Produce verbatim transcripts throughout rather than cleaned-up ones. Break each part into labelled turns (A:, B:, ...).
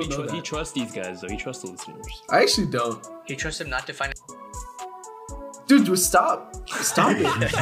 A: know
B: tr-
A: that.
B: he trusts these guys, though. He trusts the listeners.
A: I actually don't.
C: He trusts him not to find.
A: Dude, just stop. Stop it.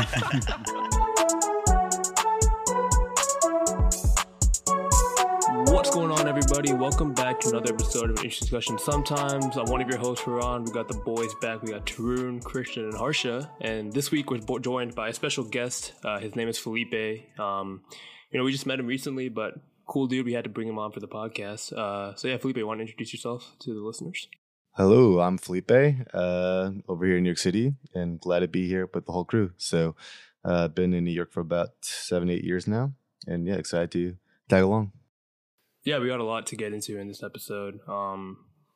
B: What's going on, everybody? Welcome back to another episode of Interesting Discussion Sometimes. I'm one of your hosts, Ron. We got the boys back. We got Tarun, Christian, and Harsha. And this week we're bo- joined by a special guest. Uh, his name is Felipe. Um, you know, we just met him recently, but cool dude. We had to bring him on for the podcast. Uh, so yeah, Felipe, want to introduce yourself to the listeners?
D: Hello, I'm Felipe, uh, over here in New York City, and glad to be here with the whole crew. So, uh, been in New York for about seven, eight years now, and yeah, excited to tag along.
B: Yeah, we got a lot to get into in this episode. Um,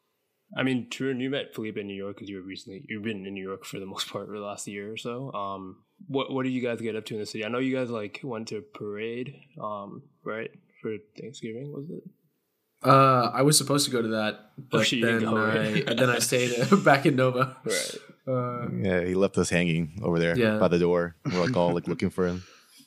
B: I mean, Tarun, you met Felipe in New York because you were recently you've been in New York for the most part for the last year or so. Um, what what did you guys get up to in the city? I know you guys like went to a parade, um, right, for Thanksgiving, was it?
A: Uh, I was supposed to go to that, but
B: Oh, shit, you
A: then,
B: didn't go,
A: I,
B: right?
A: and then I stayed uh, back in Nova.
B: Right.
A: Uh,
D: Yeah, he left us hanging over there
A: Yeah.
D: by the door. We're like all like looking for him.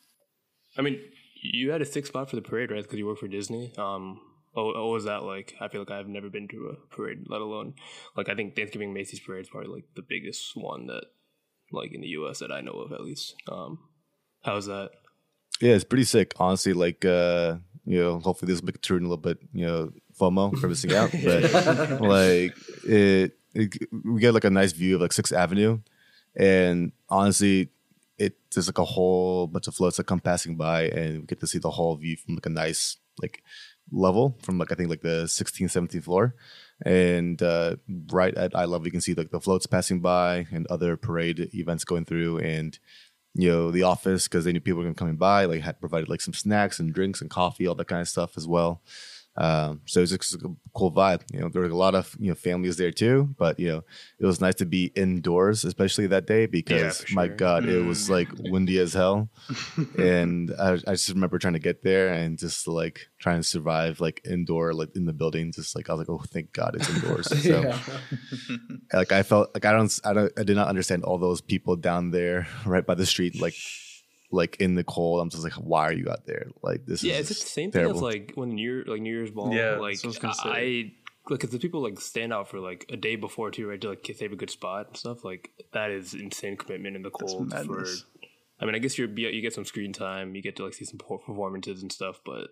B: I mean, you had a sick spot for the parade, right? Because you work for Disney. Um, oh, what was that like? I feel like I've never been to a parade, let alone like I think Thanksgiving Macy's parade is probably like the biggest one that like in the U S that I know of at least. Um, how's that?
D: Yeah, it's pretty sick, honestly. Like, uh, you know, hopefully this will make Tarun a little bit, you know, FOMO for missing out. But like, it, it, we get like a nice view of like Sixth Avenue, and honestly, it there's like a whole bunch of floats that come passing by, and we get to see the whole view from like a nice like level from like I think like the sixteenth, seventeenth floor. And uh, right at eye level, you can see like the floats passing by and other parade events going through, and you know, the office, because they knew people were going to coming by, like had provided like some snacks and drinks and coffee, all that kind of stuff as well. Um, so it was just a cool vibe. You know, there were a lot of, you know, families there too, but you know, it was nice to be indoors, especially that day, because
B: Yeah,
D: my
B: sure.
D: God,
C: Mm.
D: it was like windy as hell. And I, I just remember trying to get there and just like trying to survive like indoor, like in the building. Just like, I was like, oh, thank God it's indoors. So
A: yeah.
D: like I felt like I don't, I don't, I did not understand all those people down there right by the street, like, like in the cold. I'm just like, why are you out there? Like this
B: Yeah,
D: is
B: is it the same
D: terrible.
B: thing as like when New Year, like New Year's ball?
E: Yeah,
B: like
E: that's what I was gonna say.
B: I like because the people like stand out for like a day before too, right? To like save a good spot and stuff. Like that is insane commitment in the
E: That's
B: cold. For
E: madness.
B: I mean, I guess you're you get some screen time, you get to like see some per- performances and stuff, but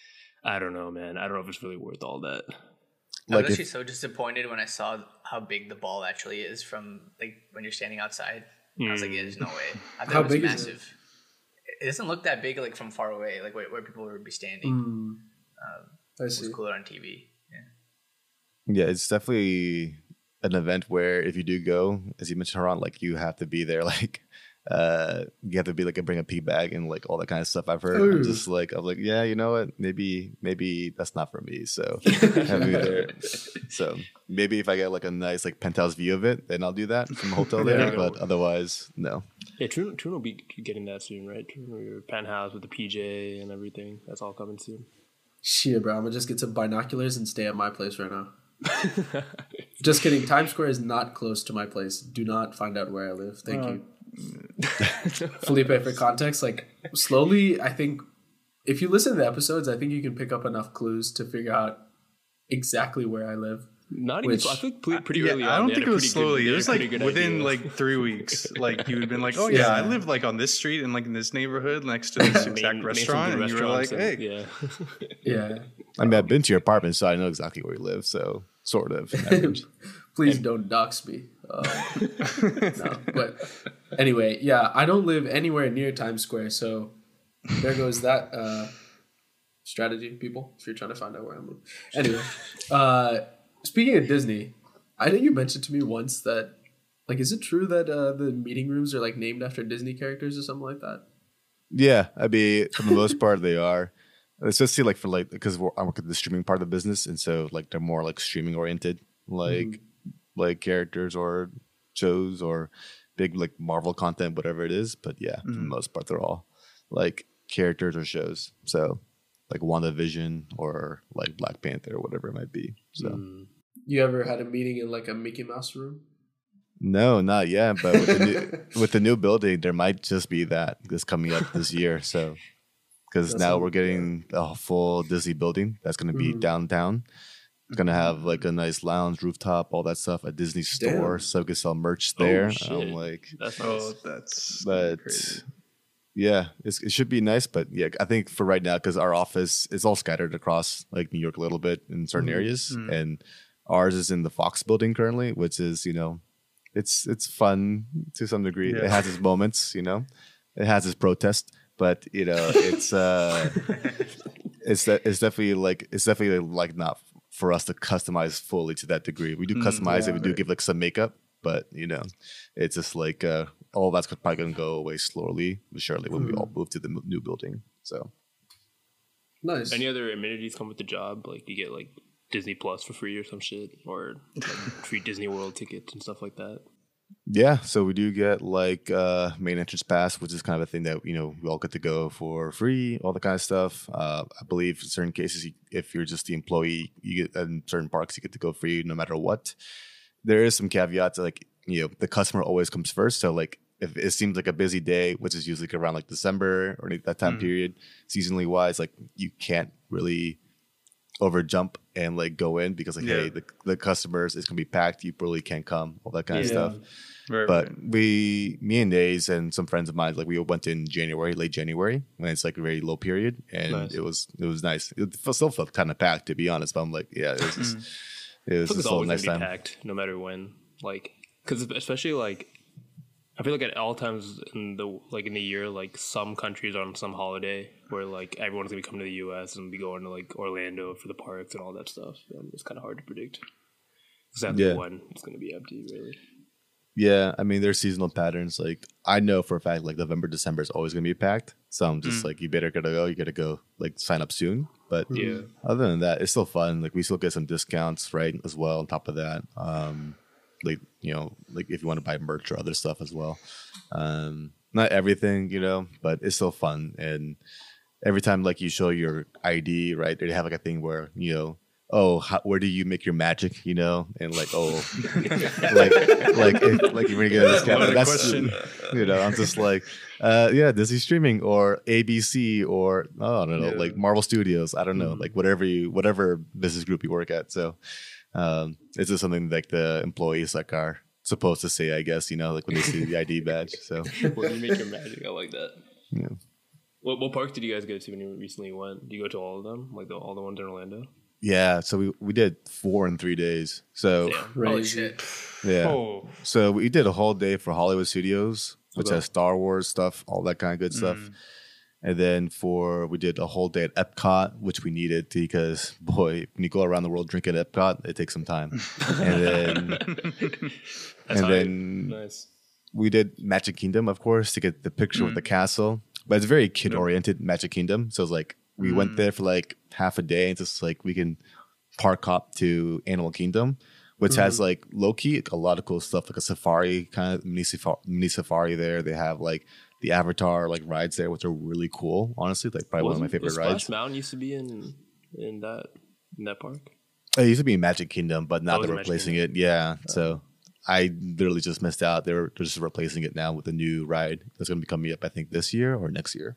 B: I don't know, man. I don't know if it's really worth all that.
C: I
D: Like
C: was
D: if-
C: actually so disappointed when I saw how big the ball actually is from like when you're standing outside. I was like, yeah, there's no way. I thought
A: How
C: it was
A: big is it?
C: massive. It doesn't look that big like from far away, like where, where people would be standing.
A: Mm,
C: Um,
A: I
C: it was
A: see.
C: cooler on T V. Yeah.
D: Yeah, it's definitely an event where if you do go, as you mentioned, Haran, like you have to be there, like uh, you have to be like a bring a pee bag and like all that kind of stuff. I've heard.
A: Ooh.
D: I'm just like I'm like, yeah, you know what? Maybe maybe that's not for me. So have me there. So maybe if I get like a nice like penthouse view of it, then I'll do that from the hotel there.
B: Yeah.
D: But otherwise, no.
B: Yeah, True, True will be getting that soon, right? True, your penthouse with the P J and everything. That's all coming soon.
A: Shit, bro. I'm gonna just get some binoculars and stay at my place right now. Just kidding. Times Square is not close to my place. Do not find out where I live. Thank
E: Uh,
A: you. Felipe, for context, like slowly, I think if you listen to the episodes, I think you can pick up enough clues to figure out exactly where I live.
B: Not even.
A: Which-
B: I think pretty, pretty
E: Yeah,
B: early on.
E: I don't
B: they had
E: think
B: a
E: it was
B: pretty
E: slowly.
B: Good,
E: It
B: they
E: was
B: had a
E: like
B: pretty good
E: within
B: idea.
E: like three weeks. Like you had been like, oh yeah,
A: Yeah.
E: I live like on this street and like in this neighborhood next to this
B: Main-
E: exact
B: main
E: restaurant,
B: some
E: and
B: good
E: you were like,
B: restaurants
E: hey,
B: and-
A: Yeah.
D: I mean, I've been to your apartment, so I know exactly where you live. So sort of. average.
A: Please don't dox me. Um, no, but anyway, yeah, I don't live anywhere near Times Square, so there goes that uh, strategy, people. If you're trying to find out where I live. Anyway, uh, speaking of Disney, I think you mentioned to me once that, like, is it true that uh, the meeting rooms are like named after Disney characters or something like that?
D: Yeah, I mean, for the most part, they are. Especially like for like because I work at the streaming part of the business, and so like they're more like streaming oriented, like
A: Mhm.
D: like characters or shows or big like Marvel content, whatever it is. But yeah, for the
E: Mhm.
D: most part, they're all like characters or shows. So like WandaVision or like Black Panther or whatever it might be. So
B: Mm.
A: You ever had a meeting in like a Mickey Mouse room?
D: no, not yet. But with the new, with the new building, there might just be that this coming up this year. So. Because
A: That's
D: now
A: all-
D: we're getting a full Disney building that's going to be
A: Mhm.
D: downtown, It's gonna have like a nice lounge, rooftop, all that stuff at Disney store,
A: Damn.
D: so we can sell merch
B: Oh,
D: there.
B: shit.
D: I'm like,
B: That's nice.
E: Oh, that's
D: but
E: crazy.
D: yeah, it's, it should be nice. But yeah, I think for right now, because our office is all scattered across like New York a little bit in certain areas, and ours is in the Fox building currently, which is you know, it's it's fun to some degree. It
E: Yeah.
D: has its moments, you know, it has its protest, but you know, it's uh, it's de- it's definitely like it's definitely like not for us to customize fully to that degree. We do customize it. We do give like some makeup, but you know, it's just like uh, all that's probably gonna go away slowly, but surely when we all move to the m- new building. So
A: Nice.
B: Any other amenities come with the job? Like you get like Disney Plus for free or some shit, or like free Disney World tickets and stuff like that.
D: yeah, so we do get like uh, main entrance pass, which is kind of a thing that you know we all get to go for free, all the kind of stuff. Uh, I believe in certain cases, you- if you're just the employee, you get in certain parks you get to go free no matter what. There is some caveats, like you know the customer always comes first. So like if it seems like a busy day, which is usually around like December or that time period, seasonally wise, like you can't really over jump and like go in because like
E: Yeah.
D: hey the, the customers it's gonna be packed, you really can't come, all that kind of
A: Yeah.
D: stuff.
E: Right,
D: But
E: right.
D: we, me and Days and some friends of mine, like we went in January, late January, when it's like a very low period, and
B: Nice.
D: it was it was nice. It fe- still felt kind of packed, to be honest. But I'm like, yeah, it was just, it
B: I
D: was
B: feel like
D: just
B: it's
D: a
B: always
D: nice
B: gonna be
D: time.
B: packed, no matter when. Like, because especially like, I feel like at all times in the like in the year, like some countries are on some holiday where like everyone's gonna be coming to the U S and be going to like Orlando for the parks and all that stuff. And it's kind of hard to predict exactly
D: Yeah.
B: when it's gonna be empty, really.
D: Yeah, I mean, there's seasonal patterns. Like I know for a fact, like November, December is always gonna be packed. So I'm just like, you better gotta go. You gotta go, like sign up soon. But
B: Yeah.
D: other than that, it's still fun. Like we still get some discounts, right? As well. On top of that, um, like you know, like if you want to buy merch or other stuff as well. Um, not everything, you know, but it's still fun. And every time like you show your I D, right? They have like a thing where you know, oh, how, where do you make your magic? You know, and like oh, like like if, like you're gonna get a discount.
E: What a
D: That's
E: question.
D: you know, I'm just like, uh, yeah, Disney streaming or A B C or oh, I don't know,
E: Yeah.
D: like Marvel Studios. I don't know, like whatever you, whatever business group you work at. So, um, it's just something like the employees like are supposed to say, I guess, you know, like when they see the I D badge. So,
B: Where you make your magic, I like that.
D: yeah.
B: What what parks did you guys go to when you recently went? Did you go to all of them, like the, all the ones in Orlando?
D: Yeah, so we, we did four in three days. So
B: Damn.
C: Oh
A: Crazy.
C: shit.
D: yeah,
E: Oh,
D: so we did a whole day for Hollywood Studios, which
B: Okay.
D: has Star Wars stuff, all that kind of good stuff. And then for we did a whole day at Epcot, which we needed to because boy, when you go around the world drinking at Epcot, it takes some time. And then
B: That's
D: and
B: hype.
D: then
B: Nice.
D: we did Magic Kingdom, of course, to get the picture with the castle. But it's very kid oriented, Magic Kingdom. So it's like we went there for like half a day and just like we can park hop to Animal Kingdom, which has like low key a lot of cool stuff, like a safari kind of mini safari, mini safari there. They have like the Avatar like rides there, which are really cool. Honestly, like probably one of my
B: Wasn't-
D: favorite
B: was Splash
D: rides.
B: Mountain used to be in in that in that park.
D: It used to be Magic Kingdom, but now
B: Oh,
D: they're
B: it's Magic
D: replacing it. Yeah, so I literally just missed out. They're, they're just replacing it now with a new ride that's going to be coming up, I think, this year or next year.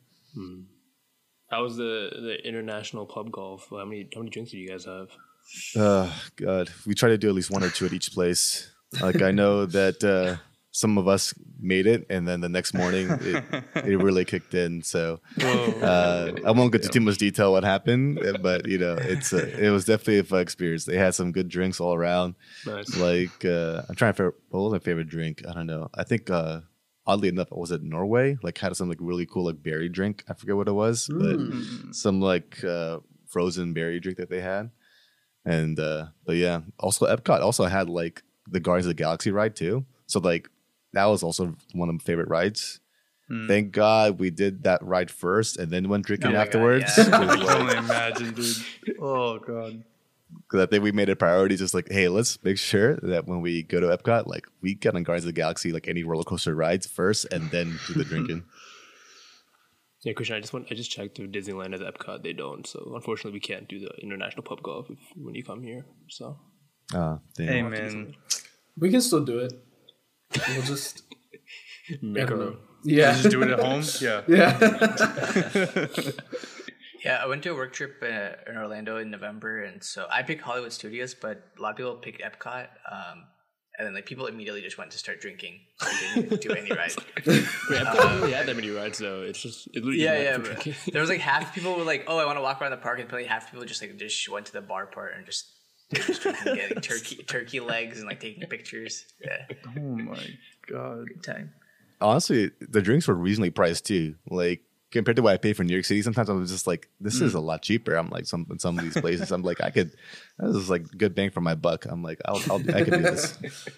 B: How was the the international pub golf? How many how many drinks did you guys have?
D: Uh, God, we try to do at least one or two at each place. Like I know that uh, some of us made it, and then the next morning it, it really kicked in. So uh, I won't get into too much detail what happened, but you know, it's a, it was definitely a fun experience. They had some good drinks all around.
B: Nice.
D: Like uh, I'm trying to figure what was my favorite drink. I don't know. I think uh, oddly enough, was it Norway? Like had some like really cool like berry drink. I forget what it was, but some like uh, frozen berry drink that they had. And uh, but yeah, also Epcot also had like the Guardians of the Galaxy ride too. So like that was also one of my favorite rides. Thank God we did that ride first and then went drinking
C: Oh my God,
D: afterwards.
C: yeah.
D: 'Cause,
E: I can
D: like,
E: only imagine, dude. Oh god.
D: 'cause I think we made it a priority, just like, hey, let's make sure that when we go to Epcot, like we get on Guardians of the Galaxy, like any roller coaster rides first, and then do the drinking.
B: Yeah, Christian, I just went. I just checked if Disneyland has Epcot. They don't. So unfortunately, we can't do the international pub golf if, when you come here. So
D: Ah, damn.
E: Hey man.
A: We can still do it. We'll just I
B: make
A: don't
B: our
A: know. Yeah.
E: Just do it at home? Yeah.
A: Yeah.
C: Yeah, I went to a work trip uh, in Orlando in November, and so I picked Hollywood Studios, but a lot of people picked Epcot. Um, and then like people immediately just went to start drinking. They didn't do any ride.
B: Wait, Epcot doesn't really have that many rides though. It's just it literally
C: Yeah,
B: is
C: yeah.
B: meant for
C: but
B: drinking.
C: there was like half the people were like, "Oh, I want to walk around the park," and probably half the people just like just went to the bar part and just just drinking, getting turkey turkey legs and like taking pictures. Yeah,
E: Oh my god.
C: good time.
D: Honestly, the drinks were reasonably priced too. Like compared to what I pay for New York City, sometimes I was just like, this is a lot cheaper. I'm like, some in some of these places, I'm like, I could. This is like good bang for my buck. I'm like, I'll, I'll I could do this.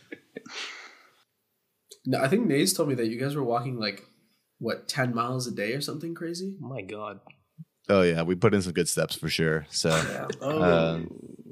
A: No, I think Nays told me that you guys were walking like what ten miles a day or something crazy.
B: Oh my god.
D: Oh yeah, we put in some good steps for sure. So,
A: Yeah. Oh.
D: um,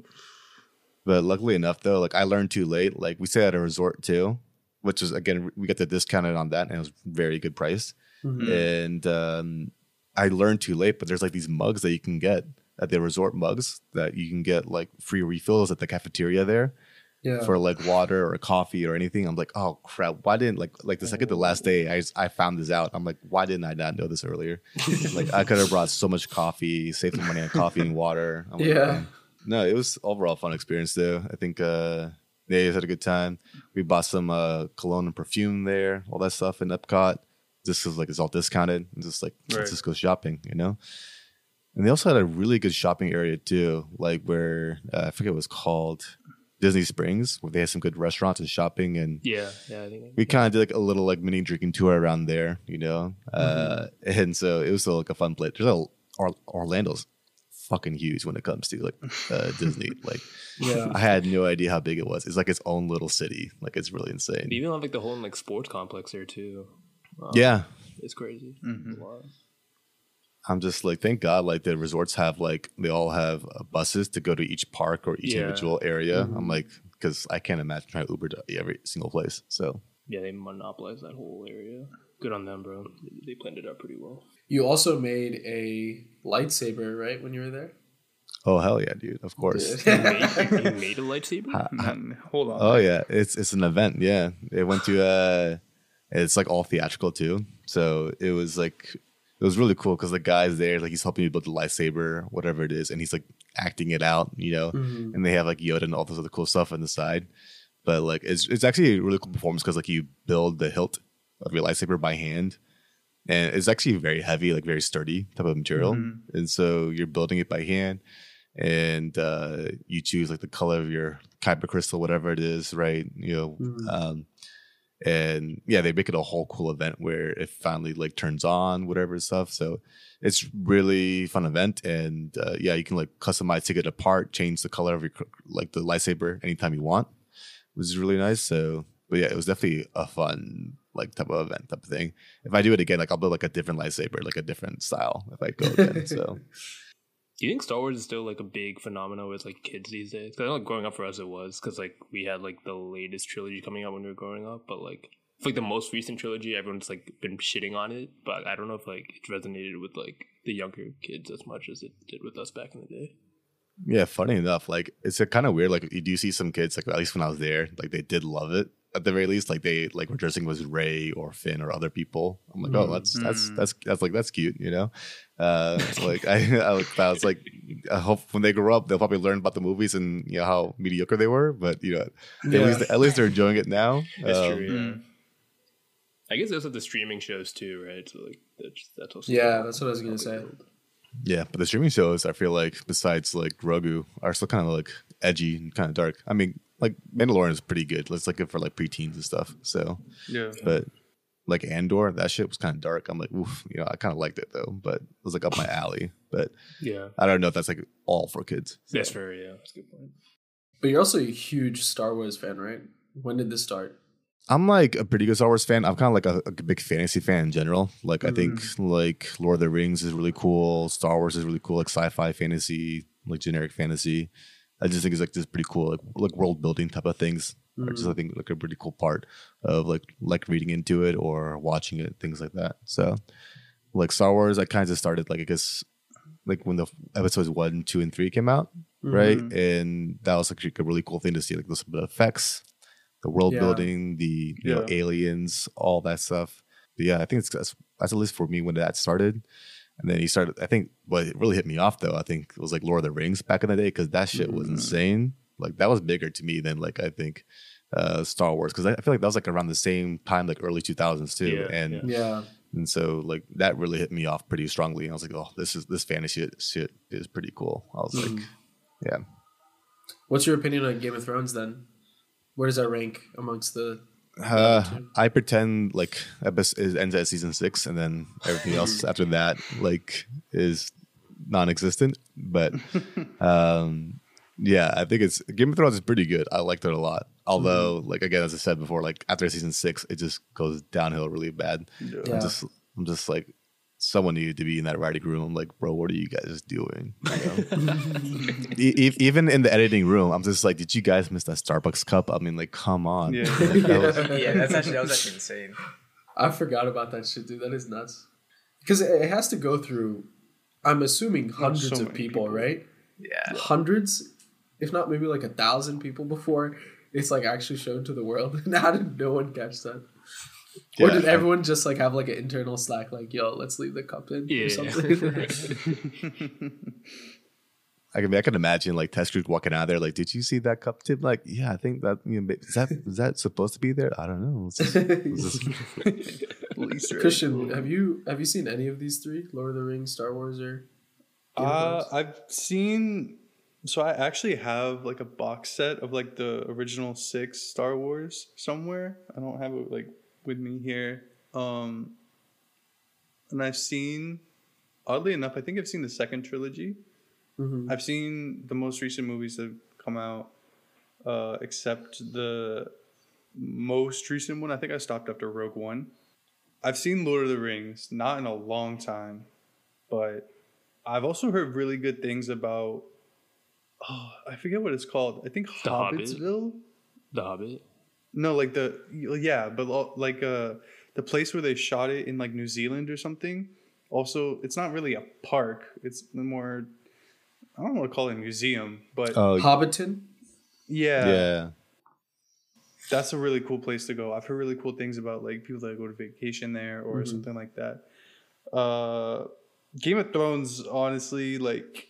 D: but luckily enough though, like I learned too late. Like we stayed at a resort too, which was again we got the discounted on that, and it was very good price.
A: Mhm.
D: And um, I learned too late, but there's like these mugs that you can get at the resort mugs that you can get like free refills at the cafeteria there
A: Yeah.
D: for like water or coffee or anything. I'm like, oh crap, why didn't like like the second to last day I I found this out. I'm like, why didn't I not know this earlier? Like I could have brought so much coffee, saved some money on coffee and water. I'm like,
A: Yeah.
D: "Man." No, it was overall a fun experience though. I think uh they had a good time. We bought some uh cologne and perfume there, all that stuff in Epcot. Just because like it's all discounted. It's just like
E: Right.
D: let's just go shopping, you know. And they also had a really good shopping area too, like where uh, I forget what it was called, Disney Springs, where they had some good restaurants and shopping, and
B: Yeah, yeah. I think
D: we kind of did like a little like mini drinking tour around there, you know. Uh, and so it was still like a fun place. There's a or- Orlando's fucking huge when it comes to like uh, Disney. Like
A: Yeah.
D: I had no idea how big it was. It's like its own little city. Like it's really insane.
B: they even have like the whole like sports complex there too. Wow.
D: Yeah.
B: It's crazy.
E: Mhm.
B: Wow.
D: I'm just like, thank God, like the resorts have like they all have uh, buses to go to each park or each
B: Yeah.
D: individual area. I'm like, because I can't imagine trying to Uber to every single place. So
B: Yeah, they monopolize that whole area. Good on them, bro. They, they planned it out pretty well.
A: You also made a lightsaber, right, when you were there?
D: oh hell yeah, dude, of course.
B: You made, you made a lightsaber?
E: Man, hold on.
D: Oh yeah, it's it's an event. Yeah, it went to uh, it's like all theatrical too. So it was like it was really cool because the guy's there, like he's helping you build the lightsaber, whatever it is, and he's like acting it out, you know.
A: Mhm.
D: And they have like Yoda and all this other cool stuff on the side. But like it's it's actually a really cool performance because like you build the hilt of your lightsaber by hand, and it's actually very heavy, like very sturdy type of material.
E: Mhm.
D: And so you're building it by hand, and uh, you choose like the color of your kyber crystal, whatever it is, right? You know,
A: Mhm.
D: um, and yeah, they make it a whole cool event where it finally like turns on, whatever stuff. So it's really fun event, and uh, yeah, you can like customize, take it apart, change the color of your cr- like the lightsaber anytime you want, which is really nice. So, but yeah, it was definitely a fun like type of event type of thing. If I do it again, like I'll build like a different lightsaber, like a different style if I go again. So.
B: Do you think Star Wars is still like a big phenomenon with like kids these days? 'Cause I know like, growing up for us it was because like we had like the latest trilogy coming out when we were growing up, but like for, like the most recent trilogy, everyone's like been shitting on it. But I don't know if like it resonated with like the younger kids as much as it did with us back in the day.
D: Yeah, funny enough, like it's kind of weird. Like you do see some kids, like at least when I was there, like they did love it at the very least. Like they like were dressing as Rey or Finn or other people. I'm like, oh, that's that's
E: Mm.
D: that's that's like that's cute, you know. Uh, like I, I, like, I was like, I hope when they grow up, they'll probably learn about the movies and you know how mediocre they were. But you know,
A: Yeah.
D: at least at least they're enjoying it now.
B: That's
D: Um,
B: true. Yeah.
E: Mm.
B: I guess there's like the streaming shows too, right? So like that's that's also
A: Yeah, that's what I was gonna say.
D: Yeah, but the streaming shows, I feel like, besides like Grogu, are still kind of like edgy and kind of dark. I mean, like Mandalorian is pretty good. It's like good for like preteens and stuff. So,
E: Yeah.
D: but like Andor, that shit was kind of dark. I'm like, oof, you know, I kind of liked it though, but it was like up my alley. But
B: Yeah,
D: I don't know if that's like all for kids.
B: that's fair. Yeah, that's a good point.
A: But you're also a huge Star Wars fan, right? When did this start?
D: I'm like a pretty good Star Wars fan. I'm kind of like a, a big fantasy fan in general. Like I think like Lord of the Rings is really cool. Star Wars is really cool. Like sci-fi fantasy, like generic fantasy. I just think it's like just pretty cool, like like world building type of things. Are just I think like a pretty cool part of like like reading into it or watching it, things like that. So like Star Wars, I kind of started like I guess like when the episodes one, two, and three came out, right? And that was like a really cool thing to see, like those effects, the world
A: Yeah.
D: building, the you know
E: Yeah.
D: aliens, all that stuff. But yeah, I think it's that's, that's at least for me when that started. And then he started. I think what really hit me off though, I think it was like Lord of the Rings back in the day because that shit was
E: Mm.
D: insane. Like that was bigger to me than like I think uh, Star Wars because I I feel like that was like around the same time, like early two thousands too.
B: Yeah,
D: and
B: yeah.
A: Yeah.
D: and so like that really hit me off pretty strongly. And I was like, oh, this is this fantasy shit, shit is pretty cool. I was like,
A: Mhm.
D: yeah.
A: What's your opinion on Game of Thrones then? Where does that rank amongst the?
D: Uh,
A: too.
D: I pretend like episode it ends at season six, and then everything else after that like is non-existent. But um, yeah, I think it's Game of Thrones is pretty good. I liked it a lot. Although, like again, as I said before, like after season six, it just goes downhill really bad.
E: Yeah.
A: Yeah.
D: I'm just, I'm just like, someone needed to be in that writing room. I'm like, bro, what are you guys doing? You know? E- e- even in the editing room, I'm just like, did you guys miss that Starbucks cup? I mean, like, come on.
E: Yeah.
D: Like, that was-
C: Yeah, that's actually that was actually insane.
A: I forgot about that shit, dude. That is nuts. Because it it has to go through, I'm assuming hundreds
E: so
A: of
E: many
A: people,
E: people.
A: right?
C: Yeah.
A: Hundreds, if not maybe like a thousand people before it's like actually shown to the world. And how did no one catch that? Or
D: Yeah,
A: did
D: I-
A: everyone just like have like an internal Slack, like, yo, let's leave the cup in
B: Yeah.
A: or something?
D: I can, I can imagine like test group walking out there, like, did you see that cup tip? Like, yeah, I think that, you know, is that is that supposed to be there? I don't know. It's just- it's just-
E: Easter egg.
A: Christian, have you have you seen any of these three? Lord of the Rings, Star Wars, or Game of
E: Uh,
A: Thrones?
E: I've seen. So I actually have like a box set of like the original six Star Wars somewhere. I don't have it like with me here. Um, and I've seen, oddly enough, I think I've seen the second trilogy.
A: Mhm.
E: I've seen the most recent movies that have come out, uh, except the most recent one. I think I stopped after Rogue One. I've seen Lord of the Rings, not in a long time, but I've also heard really good things about. Oh, I forget what it's called. I think
B: The Hobbit?
E: Hobbitsville.
B: The Hobbit.
E: No, like the yeah, but lo- like uh, the place where they shot it in like New Zealand or something. Also, it's not really a park. It's more. I don't want to call it a museum, but
D: oh,
A: Hobbiton?
E: yeah,
D: yeah.
E: that's a really cool place to go. I've heard really cool things about like people that go to vacation there or
A: Mhm.
E: something like that. Uh, Game of Thrones, honestly, like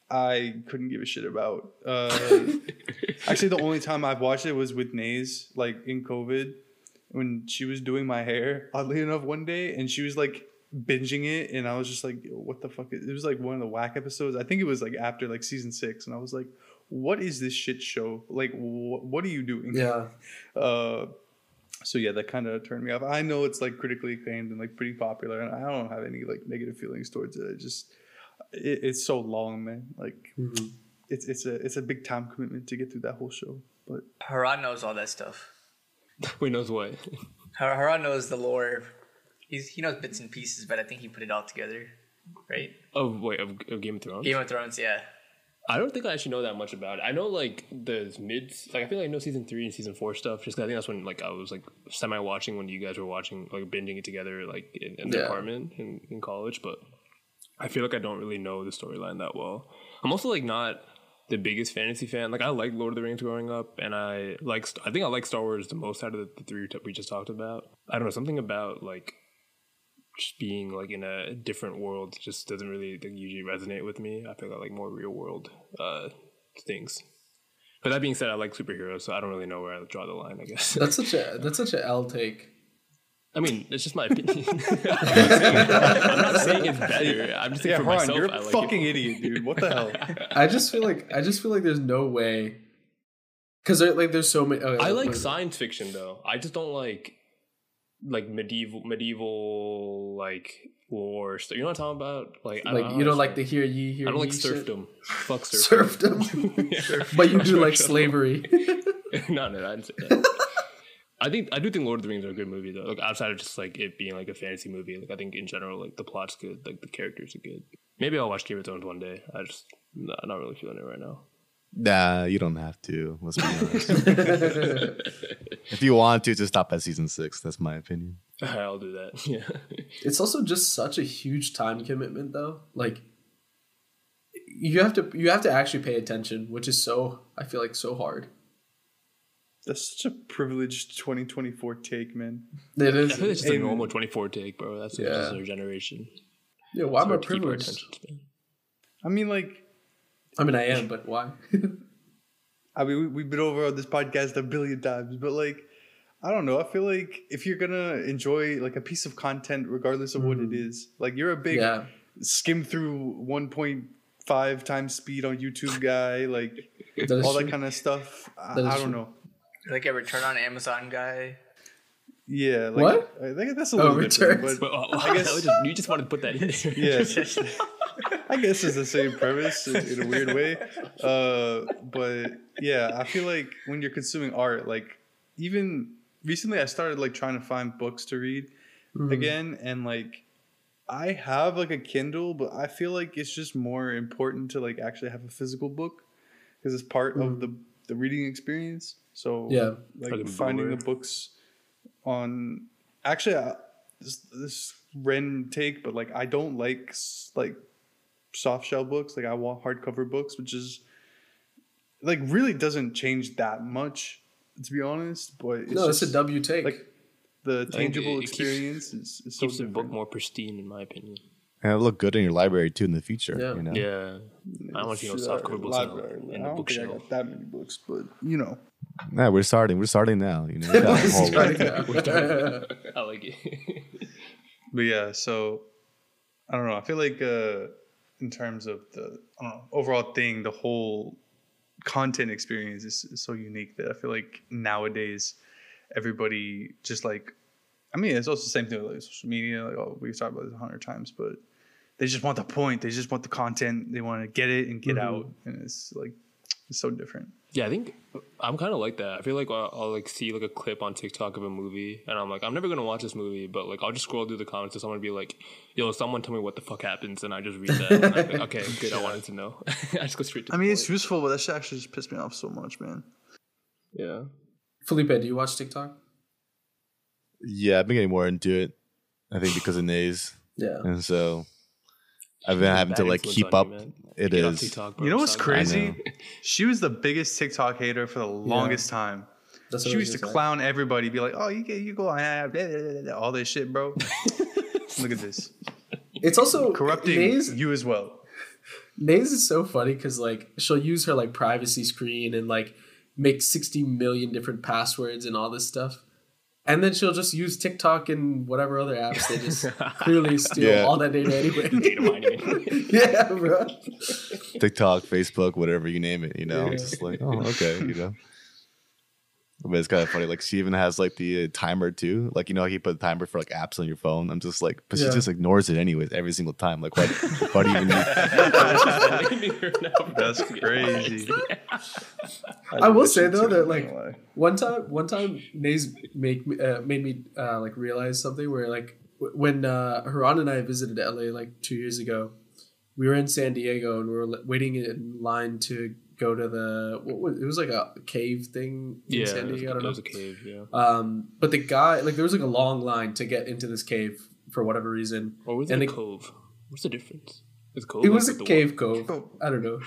E: I couldn't give a shit about. Uh, actually, the only time I've watched it was with Naze, like in COVID, when she was doing my hair. Oddly enough, one day, and she was like binging it, and I was just like, "What the fuck?" It was like one of the whack episodes. I think it was like after like season six, and I was like, "What is this shit show? Like, wh- what are you doing?"
A: Yeah.
E: Uh, so yeah, that kind of turned me off. I know it's like critically acclaimed and like pretty popular, and I don't have any like negative feelings towards it. I just it, it's so long, man. Like
A: Mhm.
E: it's it's a it's a big time commitment to get through that whole show. But
C: Haran knows all that stuff.
B: Wait, knows what?
C: Har- Haran knows the lore. He's he knows bits and pieces, but I think he put it all together, right?
B: Oh wait, of, of Game of Thrones.
C: Game of Thrones, yeah.
B: I don't think I actually know that much about it. I know like the mid, like I feel like I know season three and season four stuff. Just 'cause I think that's when like I was like semi watching when you guys were watching, like binging it together, like in, in the
A: Yeah.
B: apartment in, in college. But I feel like I don't really know the storyline that well. I'm also like not the biggest fantasy fan. Like I like Lord of the Rings growing up, and I like I think I like Star Wars the most out of the, the three we just talked about. I don't know, something about like just being like in a different world just doesn't really like, usually resonate with me. I feel like more real world uh, things. But that being said, I like superheroes, so I don't really know where I draw the line. I guess.
A: That's such a that's such a L take.
B: I mean, it's just my opinion. I'm, not saying, I'm not saying it's better. I'm just saying
E: yeah,
B: for
E: Haran,
B: myself,
E: you're
B: I
E: a
B: like
E: fucking
B: it.
E: idiot, dude. What the hell?
A: I just feel like I just feel like there's no way because like there's so many. Okay,
B: I like
A: what is it?
B: science fiction though. I just don't like like medieval medieval like lore stuff. You know what I'm talking about? Like, I
A: Like
B: don't
A: you
B: know
A: don't
B: how to
A: like the hear ye hear
B: I don't like
A: ye shit?
B: serfdom. Fuck serfdom.
A: serfdom, but you do like slavery.
B: no, no, I didn't say that. I think I do think Lord of the Rings are a good movie though. Like outside of just like it being like a fantasy movie, like I think in general like the plot's good, like the characters are good. Maybe I'll watch Game of Thrones one day. I just no, I'm not really feeling it right now.
D: Nah, you don't have to. Let's be honest. If you want to, just stop at season six. That's my opinion.
B: I'll do that. Yeah.
A: It's also just such a huge time commitment though. Like you have to you have to actually pay attention, which is so I feel like so hard.
E: That's such a privileged twenty twenty-four take, man.
A: It
B: I
A: is.
B: feel like it's just a
E: Amen.
B: normal twenty-four take, bro. That's
A: Yeah.
B: just our generation.
A: Yeah, why am I
B: hard to keep our
A: privileged?
B: attention span.
E: I mean, like,
A: I mean, I am, but why?
E: I mean, we, we've been over on this podcast a billion times, but like, I don't know. I feel like if you're gonna enjoy like a piece of content, regardless of what it is, like you're a big
A: Yeah.
E: skim through one point five times speed on YouTube guy, like
A: That is
E: all that
A: true.
E: kind of stuff. I,
A: That is
E: I don't
A: true.
E: know.
C: Like a return on Amazon guy.
E: Yeah, like,
A: What?
E: I think that's a
A: Oh,
E: little different,
A: returns.
E: but
B: But, uh,
E: I guess-
B: I just, you just wanted to put that in there.
E: yeah, I guess it's the same premise in, in a weird way. Uh, but yeah, I feel like when you're consuming art, like even recently, I started like trying to find books to read again, and like I have like a Kindle, but I feel like it's just more important to like actually have a physical book because it's part of the the reading experience. So
A: Yeah.
E: like
B: Like a
E: finding
B: Blu-ray.
E: the books on actually uh, this, this Ren take, but like I don't like s- like soft shell books. Like I want hardcover books, which is like really doesn't change that much, to be honest. But it's
A: no, it's
E: just,
A: a W take.
E: like the tangible
B: it keeps-
E: experience is, is so
B: Keeps the book
E: different.
B: more pristine, in my opinion.
D: And it'll look good in your library too in the future.
A: Yeah.
D: You know?
B: Yeah, I want to see no
E: Shit,
B: soft
E: uh,
B: cover books in
E: library.
B: the, in
E: I
B: the
E: don't think I
B: bookshelf.
E: got that many books, but you know.
D: Nah, we're starting. We're starting now. You know, we got a whole lot.
B: I like it.
E: But yeah, so I don't know. I feel like uh, in terms of the I don't know, overall thing, the whole content experience is, is so unique that I feel like nowadays everybody just like. I mean, it's also the same thing with like social media. Like, oh, we've talked about this a hundred times, but they just want the point. They just want the content. They want to get it and get out, and it's like it's so different.
B: Yeah, I think I'm kind of like that. I feel like I'll, I'll like see like a clip on TikTok of a movie, and I'm like, I'm never gonna watch this movie, but like I'll just scroll through the comments and someone be like, "Yo, someone tell me what the fuck happens," and I just read that. And I'm like, okay, good. I wanted to know. I just go straight to.
E: I
B: the
E: mean,
B: point.
E: it's useful, but that shit actually just pissed me off so much, man.
B: yeah.
A: Felipe, do you watch TikTok?
D: Yeah, I've been getting more into it. I think because of Nays,
A: Yeah.
D: and so I've been having to
B: Bad
D: like
B: influence
D: keep
B: on
D: up.
B: you, man.
D: It
B: Get off
D: is.
B: TikTok, bro.
E: You know what's
B: Stop.
E: crazy?
D: know.
E: She was the biggest TikTok hater for the longest time.
A: That's what
E: She
A: I was
E: used to
A: gonna say.
E: clown everybody, be like, "Oh, you get you go on blah, blah, blah, blah," all this shit, bro." Look at this,
A: It's also
E: corrupting
A: Nays,
E: you as well.
A: Nays is so funny because like she'll use her like privacy screen and like make sixty million different passwords and all this stuff. And then she'll just use TikTok and whatever other apps. They just clearly steal
D: Yeah.
A: all that data anyway.
B: Data mining.
A: Yeah, bro.
D: TikTok, Facebook, whatever you name it. You know,
A: Yeah.
D: it's just like, oh, okay, you know. But it's kind of funny. Like she even has like the uh, timer too. Like you know, how you put a timer for like apps on your phone. I'm just like, but
A: Yeah.
D: she just ignores it anyways every single time. Like, what? Why do you even need?
E: That's crazy.
A: I will say though that
E: I'm
A: like
E: not gonna lie.
A: one time, one time, Nays make me uh, made me uh, like realize something where like w- when uh, Haran and I visited L A like two years ago, we were in San Diego and we were li- waiting in line to go to the what was it was like a cave thing in
B: Yeah,
A: San Diego. I don't
B: that
A: know.
B: was a cave. Yeah.
A: Um, but the guy like there was like a long line to get into this cave for whatever reason.
B: Or was it
A: And
B: a
A: it-
B: cove? What's the difference? Is cove
A: It
B: like
A: was a
B: with the
A: cave cove. I don't know.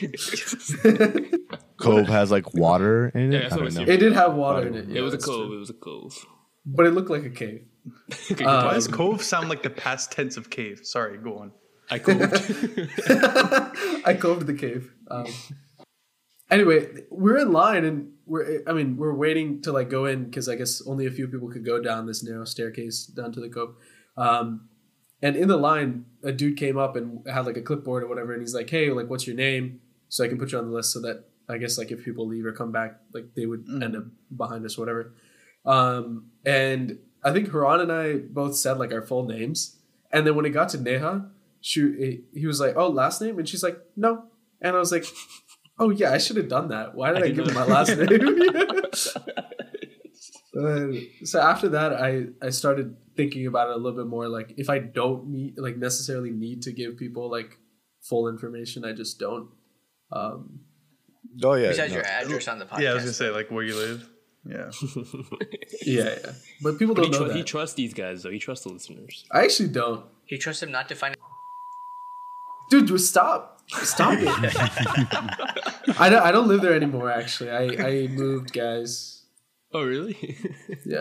D: Cove has like water in
B: Yeah,
D: it.
B: that's
D: I
B: don't
D: don't
B: know.
D: know.
A: It did have water in
D: Water.
A: it.
B: It
A: yeah,
B: was a
A: that's
B: cove.
A: true.
B: It was a cove.
A: But it looked like a cave.
B: Okay,
A: Um,
E: Why does cove sound like the past tense of cave? Sorry, go on.
B: I coved.
A: I coved the cave. Um, anyway, we're in line and we're I mean we're waiting to like go in because I guess only a few people could go down this narrow staircase down to the cove. Um, and in the line, a dude came up and had like a clipboard or whatever, and he's like, "Hey, like, what's your name? So I can put you on the list so that I guess like if people leave or come back, like they would end up behind us or whatever." Um, and I think Haran and I both said like our full names, and then when it got to Neha, she he was like, "Oh, last name," and she's like, "No," and I was like, "Oh yeah, I should have done that. Why did
B: I
A: I,
B: did
A: give him
B: know
A: my
B: that.
A: last name?" Uh, so after that, I I started thinking about it a little bit more. Like if I don't need like necessarily need to give people like full information, I just don't. Um,
D: Oh yeah.
C: Besides
D: no.
C: your address on the podcast.
E: Yeah, I was gonna say like where you live. Yeah,
A: yeah, yeah. But people
B: But
A: don't
B: he,
A: know
B: tr-
A: that.
B: he trusts these guys though. He trusts the listeners.
A: I actually don't.
C: He trusts him not to find.
A: Dude, just stop. Stop it. I don't I don't live there anymore actually. I, I moved, guys.
B: Oh really?
A: Yeah.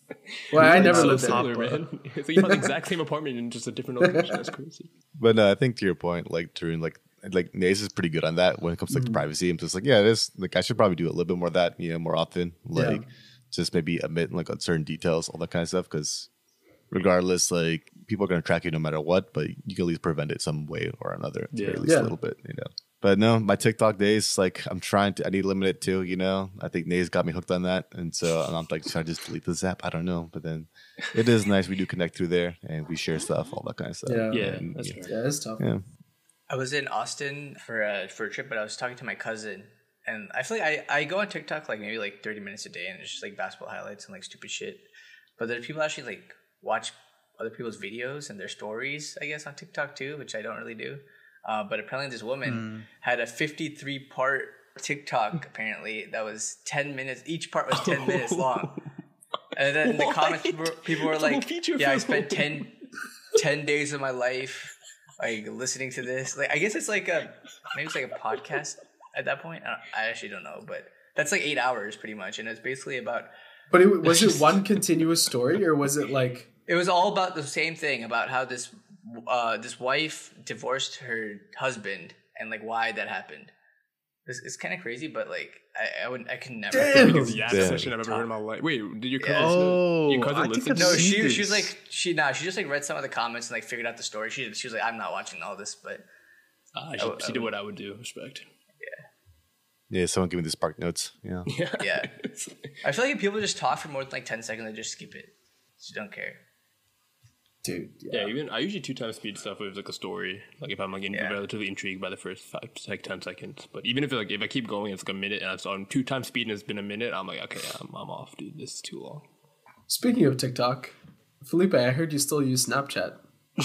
A: Well, I never
B: so
A: lived
B: similar,
A: there.
B: man. So you have the exact same apartment in just a different location. That's crazy.
D: But no, I think to your point, like Tarun, like like Naze is pretty good on that when it comes to like the privacy. I'm just like, yeah, it is. Like I should probably do a little bit more of that, you know, more often. Like
A: Yeah.
D: just maybe admit like on certain details, all that kind of stuff. Because regardless, like people are gonna track you no matter what, but you can at least prevent it some way or another. At the
B: Yeah.
D: very least
A: Yeah.
D: a little bit, you know. But no, my TikTok days, like I'm trying to, I need to limit it too, you know. I think Naze got me hooked on that, and so and I'm like, should I just delete this app? I don't know, but then it is nice. We do connect through there, and we share stuff, all that kind of stuff.
A: Yeah.
B: Yeah,
D: And,
B: that's
D: yeah.
B: fair.
A: Yeah, it's tough.
D: Yeah.
C: I was in Austin for a for a trip, but I was talking to my cousin, and I feel like I, I go on TikTok like maybe like thirty minutes a day, and it's just like basketball highlights and like stupid shit. But there are people actually like watch other people's videos and their stories, I guess, on TikTok too, which I don't really do. Uh, but apparently, this woman had a fifty-three part TikTok. Apparently, that was ten minutes. Each part was ten minutes long. And then in the
B: What?
C: comments, people, people were
B: It's a whole
C: like,
B: feature
C: "Yeah, I
B: film."
C: spent ten, ten days of my life like listening to this." Like, I guess it's like a maybe it's like a podcast at that point. I, don't, I actually don't know, but that's like eight hours pretty much, and it's basically about.
A: But it, was it one continuous story, or was it like?
C: It was all about the same thing about how this uh, this wife divorced her husband and like why that happened. It's, it's kind of crazy, but like I I would I can never.
A: Damn.
B: It's the
D: Damn.
B: yappest session I've ever heard in my life. Wait, did your cousin?
C: Yeah.
E: Oh,
B: your cousin
E: I think
B: listen
E: I've
B: to
C: No,
B: this?
E: seen
C: she
E: this.
C: she was like she nah she just like read some of the comments and like figured out the story. She she was like, I'm not watching all this, but
B: Ah,
C: I
B: she,
C: would-
B: she
C: I
B: did
C: would-
B: what I would do. Respect.
D: Yeah, someone give me the spark notes. Yeah.
C: yeah. I feel like if people just talk for more than like ten seconds, they just skip it. Just don't care.
A: Dude,
B: Yeah, even I usually two times speed stuff with like a story. Like if I'm like in,
C: Yeah.
B: relatively intrigued by the first five, like ten seconds. But even if it, like if I keep going, it's like a minute, and I'm on two times speed and it's been a minute. I'm like, okay, I'm, I'm off, dude. This is too long.
A: Speaking of TikTok, Felipe, I heard you still use Snapchat.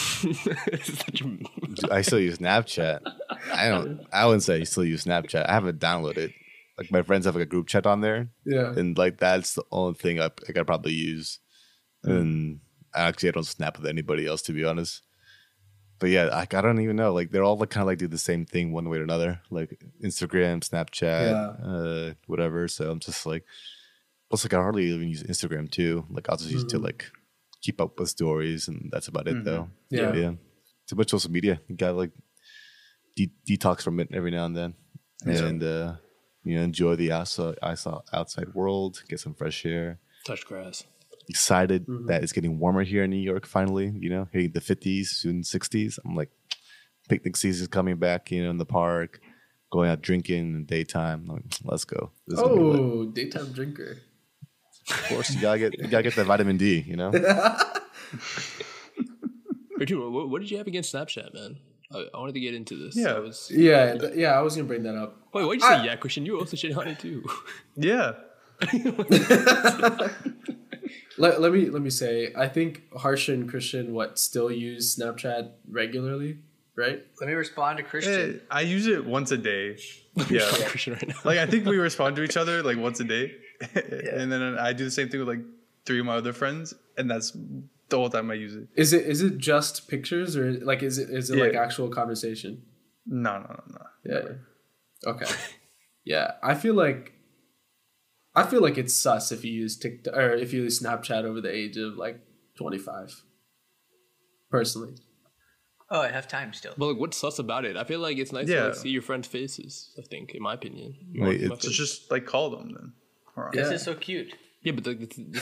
B: This is such a-
D: I still use Snapchat. I don't. I wouldn't say I still use Snapchat. I haven't downloaded. Like my friends have like a group chat on there,
A: Yeah.
D: and like that's the only thing I like I probably use. And actually, I don't snap with anybody else to be honest. But yeah, like I don't even know. Like they're all like kind of like do the same thing one way or another. Like Instagram, Snapchat,
A: Yeah.
D: uh, whatever. So I'm just like, plus like I hardly even use Instagram too. Like I'll just use it to like keep up with stories, and that's about it though.
A: Yeah.
D: yeah. Too much social media. You gotta like de- detox from it every now and then, and uh, you know enjoy the outside outside world, get some fresh air.
B: touch grass.
D: Excited that it's getting warmer here in New York finally, you know, hitting the fifties, soon sixties. I'm like, picnic season's coming back, you know, in the park, going out drinking in the daytime. I'm like, let's go. This is gonna be lit.
A: Oh, daytime drinker.
D: Of course, you gotta get you gotta get that vitamin D, you know.
B: Wait, dude, what, what did you have against Snapchat, man? I, I wanted to get into this.
E: Yeah.
B: I was,
A: Yeah, th- yeah, I was gonna bring that up.
B: wait, what did you say? Yeah, Christian, you also shit on it too.
E: Yeah.
A: Let, let me let me say, I think Harsha and Christian what still use Snapchat regularly, right?
C: Let me respond to Christian.
E: Eh, I use it once a day. Yeah.
B: Christian right now.
E: Like I think we respond to each other like once a day, and then I do the same thing with like three of my other friends, and that's the whole time I use it.
A: Is it is it just pictures or like is it is it like
E: Yeah.
A: actual conversation?
E: No, no, no, no.
A: Yeah. Okay. Yeah, I feel like I feel like it's sus if you use TikTok or if you use Snapchat over the age of like twenty-five. Personally.
C: Oh, I have time still.
B: But like, what's sus about it? I feel like it's nice to
E: Yeah.
B: like, see your friends' faces. I think, in my opinion. You
D: Wait,
B: wanna see my
D: it's
E: So
B: face?
E: just like call them then. Or-
C: This
A: Yeah.
C: is so cute.
B: yeah, but like, this, this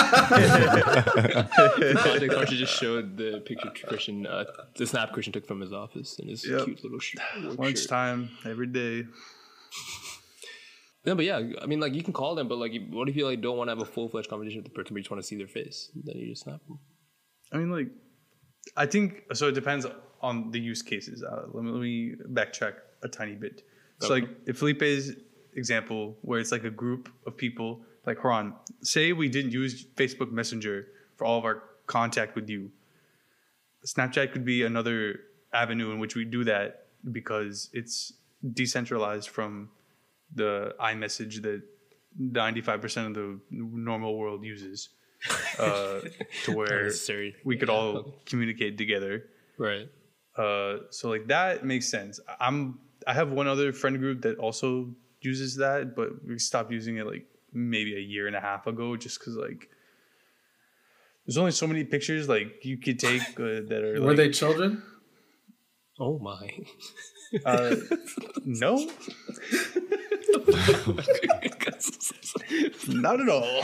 B: context Harsha just showed the picture Christian, uh, the snap Christian took from his office in his
E: Yep.
B: cute little shirt.
E: Lunchtime every day.
B: Yeah, but yeah, I mean, like you can call them, but like, what if you like don't want to have a full fledged conversation with the person, but you just want to see their face? Then you just snap them.
E: I mean, like, I think so. It depends on the use cases. Uh, let me let me backtrack a tiny bit. So,
B: Okay.
E: like, if Felipe's example, where it's like a group of people, like Haran, say we didn't use Facebook Messenger for all of our contact with you. Snapchat could be another avenue in which we do that because it's decentralized from the iMessage that ninety-five percent of the normal world uses, uh, to where
B: Unnecessary.
E: we could
B: Yeah.
E: all communicate together.
B: Right.
E: Uh, so like that makes sense. I'm I have one other friend group that also uses that, but we stopped using it like maybe a year and a half ago, just because like there's only so many pictures like you could take uh, that are.
A: Were
E: like,
A: they children?
B: Oh my.
E: Uh, no, not at all.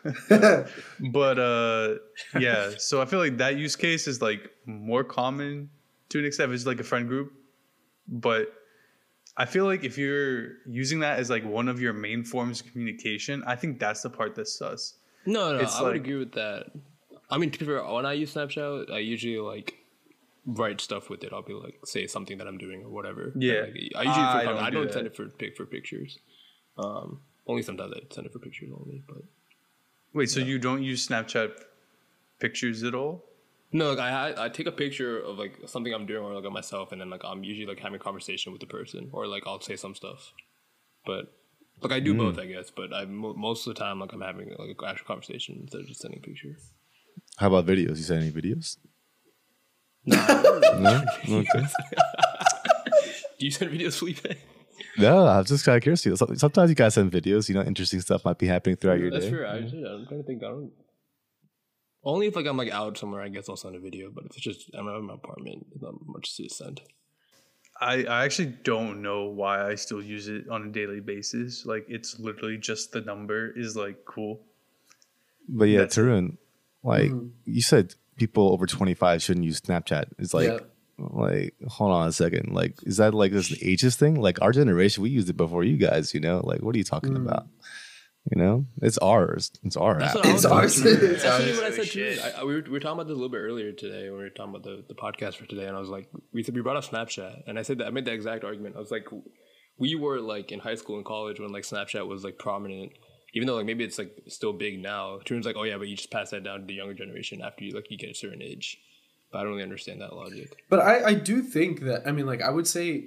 E: But uh, yeah, so I feel like that use case is like more common to an extent. It's like a friend group, but I feel like if you're using that as like one of your main forms of communication, I think that's the part that's sus.
B: No, no,
E: It's
B: I would
E: like-
B: agree with that. I mean, to be fair, when I use Snapchat, I usually like write stuff with it. I'll be like, say something that I'm doing or whatever.
E: Yeah.
B: Like, I usually
E: I
B: for,
E: don't
B: I
E: do
B: don't
E: that.
B: send it for pic for pictures. Um, only sometimes I send it for pictures only. But
E: Wait, so you don't use Snapchat pictures at all?
B: no, like I I I take a picture of like something I'm doing or like of myself, and then like I'm usually like having a conversation with the person, or like I'll say some stuff. But like I do both, I guess. But I mo- most of the time like I'm having like an actual conversation instead of just sending pictures.
D: How about videos? You send any videos?
B: No,
D: No. Okay.
B: do you send videos, Felipe?
D: No, I'm just kind of curious. You know, some- Sometimes you guys send videos. You know, interesting stuff might be happening throughout your
B: That's
D: day.
B: fair. I just, I'm trying to think. I don't. Only if like I'm like out somewhere, I guess I'll send a video. But if it's just I'm in my apartment, there's not much to send.
E: I, I actually don't know why I still use it on a daily basis. Like it's literally just the number is like cool.
D: But yeah,
E: That's it.
D: Tarun, like you said, people over twenty-five shouldn't use Snapchat. It's like,
A: Yeah.
D: like, hold on a second. Like, is that like this ageist thing? Like, our generation, we used it before you guys. You know, like, what are you talking about? You know, it's ours. It's our
B: That's
D: app.
B: what I
A: It's
B: was
A: ours.
B: thinking.
A: It's
B: That's
A: ours.
B: really what I said
C: Holy
B: too.
C: shit.
B: I, I, we, were, we were talking about this a little bit earlier today when we were talking about the, the podcast for today, and I was like, we said we brought up Snapchat, and I said that I made that exact argument. I was like, we were like in high school and college when like Snapchat was like prominent, even though like maybe it's like still big now. Turns like, oh yeah, but you just pass that down to the younger generation after you like you get a certain age. But I don't really understand that logic.
A: But I, I do think that, I mean, like, I would say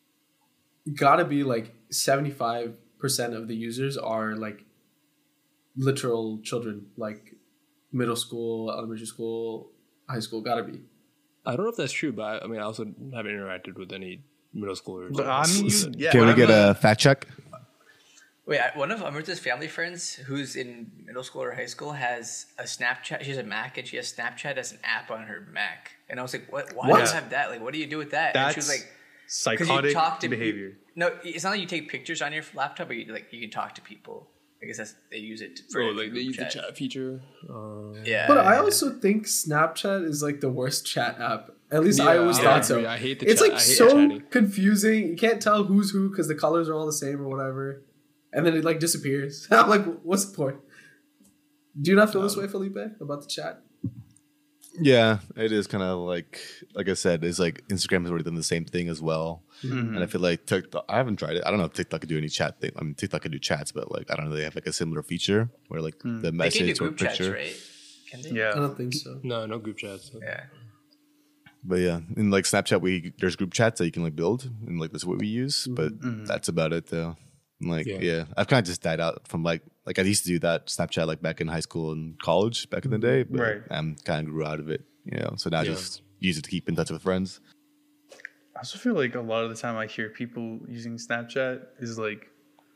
A: gotta be like seventy-five percent of the users are like literal children, like middle school, elementary school, high school, gotta be.
B: I don't know if that's true, but I, I mean, I also haven't interacted with any middle schoolers.
E: But I mean, you, yeah.
D: Can we
C: One
D: get
C: of
D: a fact check?
C: Wait, I- one of Amrita's family friends who's in middle school or high school has a Snapchat. She has a Mac and she has Snapchat as an app on her Mac. And I was like, "What? Why
A: What?
C: do you have that? Like, what do you do with that?"
E: That's
C: and she was like,
E: psychotic
C: talk to
E: behavior.
C: No, it's not like you take pictures on your laptop, but you like you can talk to people. I guess that's they use it for
B: oh, like they
C: group
B: use the
C: chat.
B: chat feature. Uh,
C: Yeah,
A: But I also think Snapchat is like the worst chat app. At least I
B: Yeah,
A: always
B: I
A: thought
B: agree.
A: so.
B: I hate the
A: It's
B: chat.
A: like
B: I hate
A: so
B: chatting.
A: confusing. You can't tell who's who because the colors are all the same or whatever. And then it like disappears. I'm like, what's the point? Do you not feel this way, Felipe, about the chat?
D: Yeah, it is kind of like, like I said, it's like Instagram has already done the same thing as well. And I feel like TikTok, I haven't tried it. I don't know if TikTok could do any chat thing. I mean, TikTok could do chats, but like, I don't know, they have like a similar feature where like the
C: they can do
D: message or
C: group chats,
D: picture.
C: right? Can they?
A: I
E: Yeah.
A: don't think so.
B: No, no group chats.
C: Yeah.
D: But yeah, in like Snapchat, we there's group chats that you can like build, and like that's what we use. But that's about it, though. Like,
B: Yeah.
D: yeah, I've kind of just died out from like like I used to do that Snapchat like back in high school and college back in the day, but
E: Right.
D: I'm kind of grew out of it, you know. So now I
B: Yeah.
D: just use it to keep in touch with friends.
E: I also feel like a lot of the time I hear people using Snapchat is like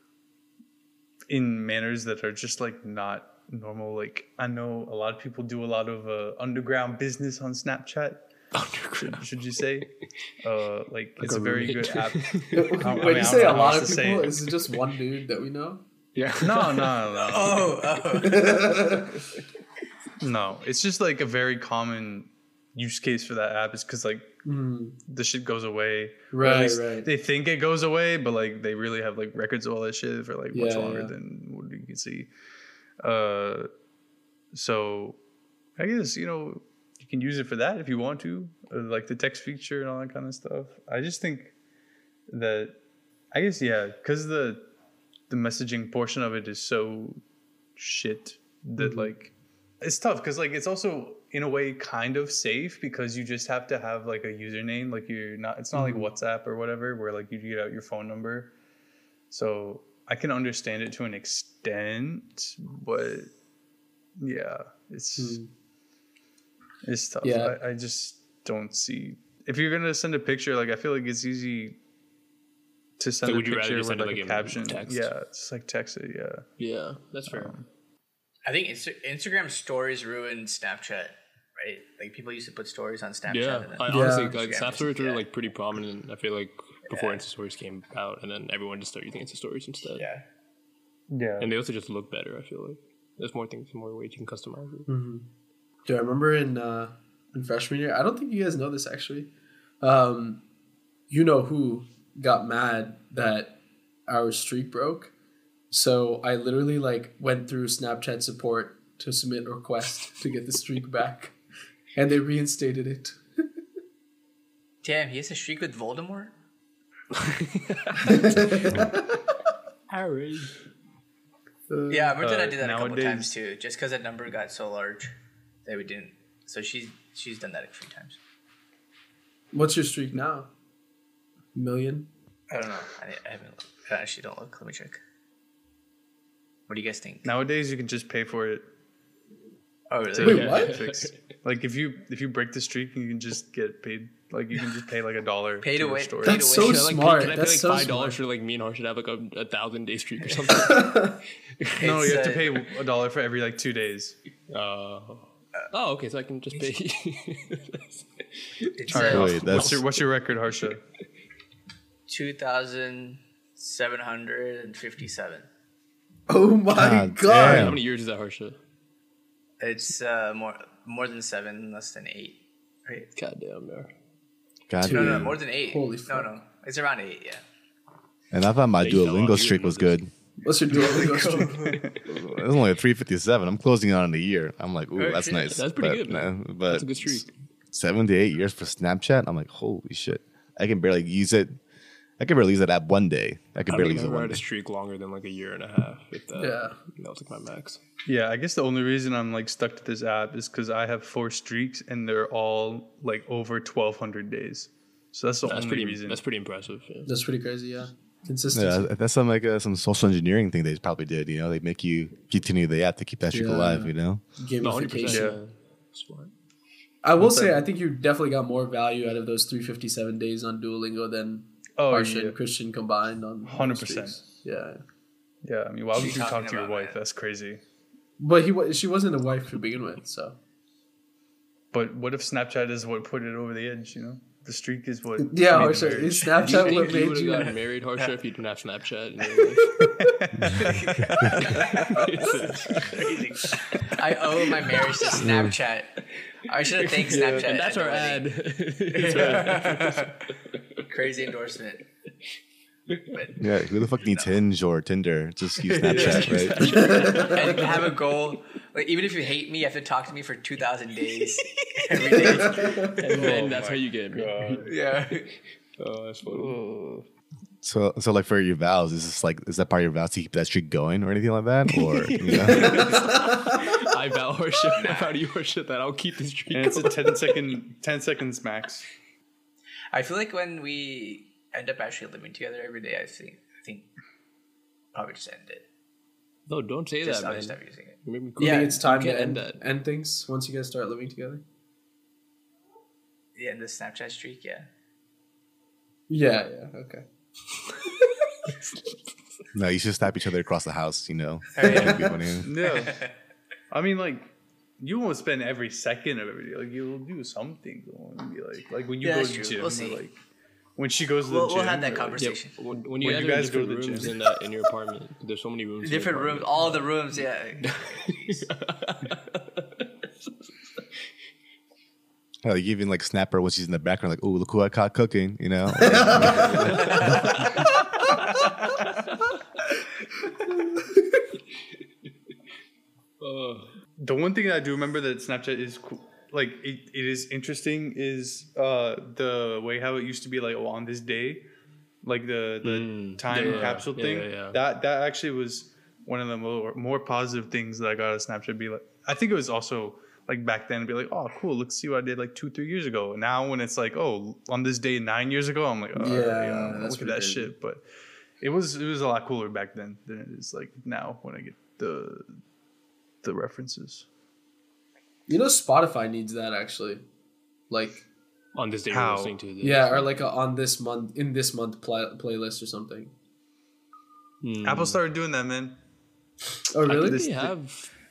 E: in manners that are just like not normal. Like I know a lot of people do a lot of uh, underground business on Snapchat. Should, should you say? Uh, like it's
B: a
E: a very
B: roommate.
E: good app.
A: When
E: I mean,
A: you
E: I
A: say
E: don't
A: a
E: know
A: lot
E: how
A: of
E: else to say
A: people,
E: it.
A: is it just one dude that we know?
B: Yeah.
E: No, no, no,
C: Oh, oh.
E: no. It's just like a very common use case for that app. Is because like
A: Mm,
E: the shit goes away. Or
A: Right,
E: at least
A: right.
E: They think it goes away, but like they really have like records of all that shit for like much
A: Yeah,
E: longer
A: yeah.
E: than what you can see. Uh, so I guess you know you can use it for that if you want to, uh, like the text feature and all that kind of stuff. I just think that I guess yeah, because the the messaging portion of it is so shit that
A: Mm-hmm.
E: like it's tough because like it's also in a way kind of safe because you just have to have like a username, like you're not it's not
A: Mm-hmm.
E: like WhatsApp or whatever where like you get out your phone number. So I can understand it to an extent, but yeah, it's
A: Mm.
E: it's tough.
A: Yeah.
E: I, I just don't see if you're gonna send a picture, like I feel like it's easy to send
B: So
E: a
B: would you rather
E: picture
B: just
E: with
B: send it,
E: like,
B: like,
E: a
B: in
E: caption.
B: text?
E: Yeah, just like text it, yeah.
B: Yeah, that's fair.
E: Um,
C: I think Insta- Instagram stories ruined Snapchat, right? Like people used to put stories on Snapchat.
B: Yeah,
C: and then
B: I,
A: Yeah.
B: honestly, like
C: Instagram
B: Snap
C: just-
B: stories were
C: yeah.
B: like pretty prominent. I feel like before Insta stories came out, and then everyone just started using Insta stories instead.
C: Yeah.
E: Yeah.
B: And they also just look better. I feel like there's more things, more ways you can customize it.
A: Do I remember in uh, in freshman year? I don't think you guys know this actually. Um, you know who got mad that our streak broke? So I literally like went through Snapchat support to submit a request to get the streak back, and they reinstated it.
C: Damn, he has a streak with Voldemort?
B: Harry.
A: Uh,
C: Yeah, Merton
E: Uh,
C: I did that a couple
E: nowadays-
C: times too, just because that number got so large that we didn't. So she's she's done that a few times.
A: What's your streak now? Million?
C: I don't know. I, I haven't. Looked. I actually don't look. Let me check. What do you guys think?
E: Nowadays, you can just pay for it.
C: Oh, really?
E: to
A: Wait,
E: get
A: what?
E: it fixed. Like if you if you break the streak, you can just get paid. Like you can just pay like a dollar.
C: Pay to
E: your
C: win.
E: store.
C: Pay to
A: That's
C: win.
A: so
B: Can I, like,
A: smart.
B: Pay, can I
A: That's
B: pay
A: so
B: like five dollars
A: smart.
B: for like me and Harsh should have like a, a thousand day streak or something?
E: No,
C: It's,
E: you have to
C: uh,
E: pay a dollar for every like two days.
B: uh, oh, okay, so I can just pay.
C: It's
E: All right.
C: uh,
D: Wait,
E: what's
D: that's-
E: your what's your record, Harsha?
C: two thousand seven hundred and fifty-seven.
A: Oh my
D: God
A: god!
B: How
D: damn.
B: many years is that, Harsha?
C: It's uh, more more than seven, less than eight. Right?
B: Goddamn, man.
D: God
C: No, no,
D: damn.
C: more than eight.
A: Holy
C: no,
A: fuck.
C: no, it's around eight. Yeah.
D: And I thought my
B: Yeah, you fell off.
D: Duolingo
B: You
D: streak
B: didn't
D: was
B: know this.
D: good.
A: What's your Duolingo streak?
D: It was only a three fifty-seven. I'm closing on in a year. I'm like, ooh,
C: Oh,
D: that's
C: shit.
D: nice.
B: That's pretty
D: But,
B: good, man.
D: nah, but
B: That's a good streak.
D: seven to eight years for Snapchat. I'm like, holy shit. I can barely use it. I can barely use that app one day. I can
B: I
D: barely
B: don't
D: use
B: think
D: it
B: I've
D: one
B: had a
D: day.
B: streak longer than like a year and a half. If that,
A: Yeah.
B: that was like my max.
E: Yeah, I guess the only reason I'm like stuck to this app is because I have four streaks and they're all like over twelve hundred days. So that's the
B: That's
E: only
B: pretty.
E: reason.
B: That's pretty impressive. Yeah.
A: That's pretty crazy. Yeah, consistency.
D: Yeah, that's some like uh, some social engineering thing they probably did. You know, they make you continue the app to keep that streak
A: Yeah.
D: alive. You know,
B: No, hundred
A: Gamification.
B: percent.
E: Yeah.
B: Smart.
A: I will
E: What's
A: say,
E: that?
A: I think you definitely got more value out of those three fifty-seven days on Duolingo than
E: Oh,
A: Harsha
E: yeah.
A: and Christian combined on
E: one hundred percent.
A: streaks. Yeah,
E: Yeah, I mean, why would
C: She's
E: you talk
C: talking
E: to your
C: about
E: wife?
C: it.
E: That's crazy.
A: but he wa- she wasn't a wife to begin with, so
E: But what if Snapchat is what put it over the edge? You know, the streak is what.
A: yeah.
E: made the
A: Harsha,
E: marriage.
A: is
B: Do you
A: Snapchat
B: think
A: what
B: you
A: made
B: would have
A: you?
B: gotten married, Harsha, if you didn't have Snapchat? In your life?
C: Crazy. I owe my marriage to Snapchat. I should have thanked Snapchat.
B: And that's
C: at
B: our
C: the
B: ad.
C: wedding.
B: That's our ad.
C: Crazy endorsement. But
D: yeah. Who the fuck needs Hinge or Tinder? Just use Snapchat, right?
C: and have a goal. Like even if you hate me, you have to talk to me for two thousand days every day.
B: And then that's how you get married.
C: Yeah.
B: Oh, that's funny.
D: So, so like for your vows, is this like is that part of your vows to keep that streak going or anything like that, or you know?
B: I vow Harsha. I vow to you, Harsha, that I'll keep this streak
E: And it's a ten second, ten seconds max.
C: I feel like when we end up actually living together every day, I think I think probably just end it.
B: No, don't say
C: Just
B: that,
C: I'll
B: man.
C: just stop using it.
B: You make me
A: You
C: Yeah,
A: think it's time
B: you
A: to
B: can't
A: end,
B: end that.
A: end things once you guys start living together?
C: Yeah, and the Snapchat streak, yeah.
A: Yeah, yeah, okay.
D: No, you should snap each other across the house. You know,
C: Oh, yeah.
D: That'd be funny.
E: Yeah, I mean, like you won't spend every second of every day. Like you'll do something. Be like, like when you
C: Yeah,
E: go
C: that's
E: to the
C: true.
E: gym,
C: We'll see.
E: or like when she goes to the
C: We'll,
E: gym.
C: we'll have that
E: or, like-
B: Yeah,
C: conversation.
B: when, when you
E: When
B: guys
E: you
B: are in
E: guys go
B: different
E: to the
B: rooms
E: gym.
B: in that in your apartment, there's so many rooms. in your
C: Different rooms,
B: apartment.
C: all the rooms, yeah.
D: Like even like snapper when she's in the background, like, oh, look who I caught cooking. You know,
B: Oh.
E: The one thing that I do remember that Snapchat is cool, like it, it is interesting is uh the way how it used to be like, oh, on this day, like the the
B: Mm,
E: time
B: yeah,
E: capsule
B: yeah,
E: thing.
B: yeah, yeah.
E: That that actually was one of the more more positive things that I got out of Snapchat. Be like, I think it was also like back then, be like, oh, cool, let's see what I did like two three years ago. Now when it's like, oh, on this day nine years ago, I'm like, oh,
A: Yeah,
E: yeah,
A: that's
E: look at
A: pretty
E: that
A: crazy.
E: shit. But it was it was a lot cooler back then than it is like now when I get the the references.
A: You know, Spotify needs that actually. Like,
B: On this day
E: How?
B: we're listening to this.
A: yeah, or like a on this month, in this month pla- playlist or something.
B: Hmm.
E: Apple started doing that, man.
A: Oh,
B: I
A: really?
B: think they have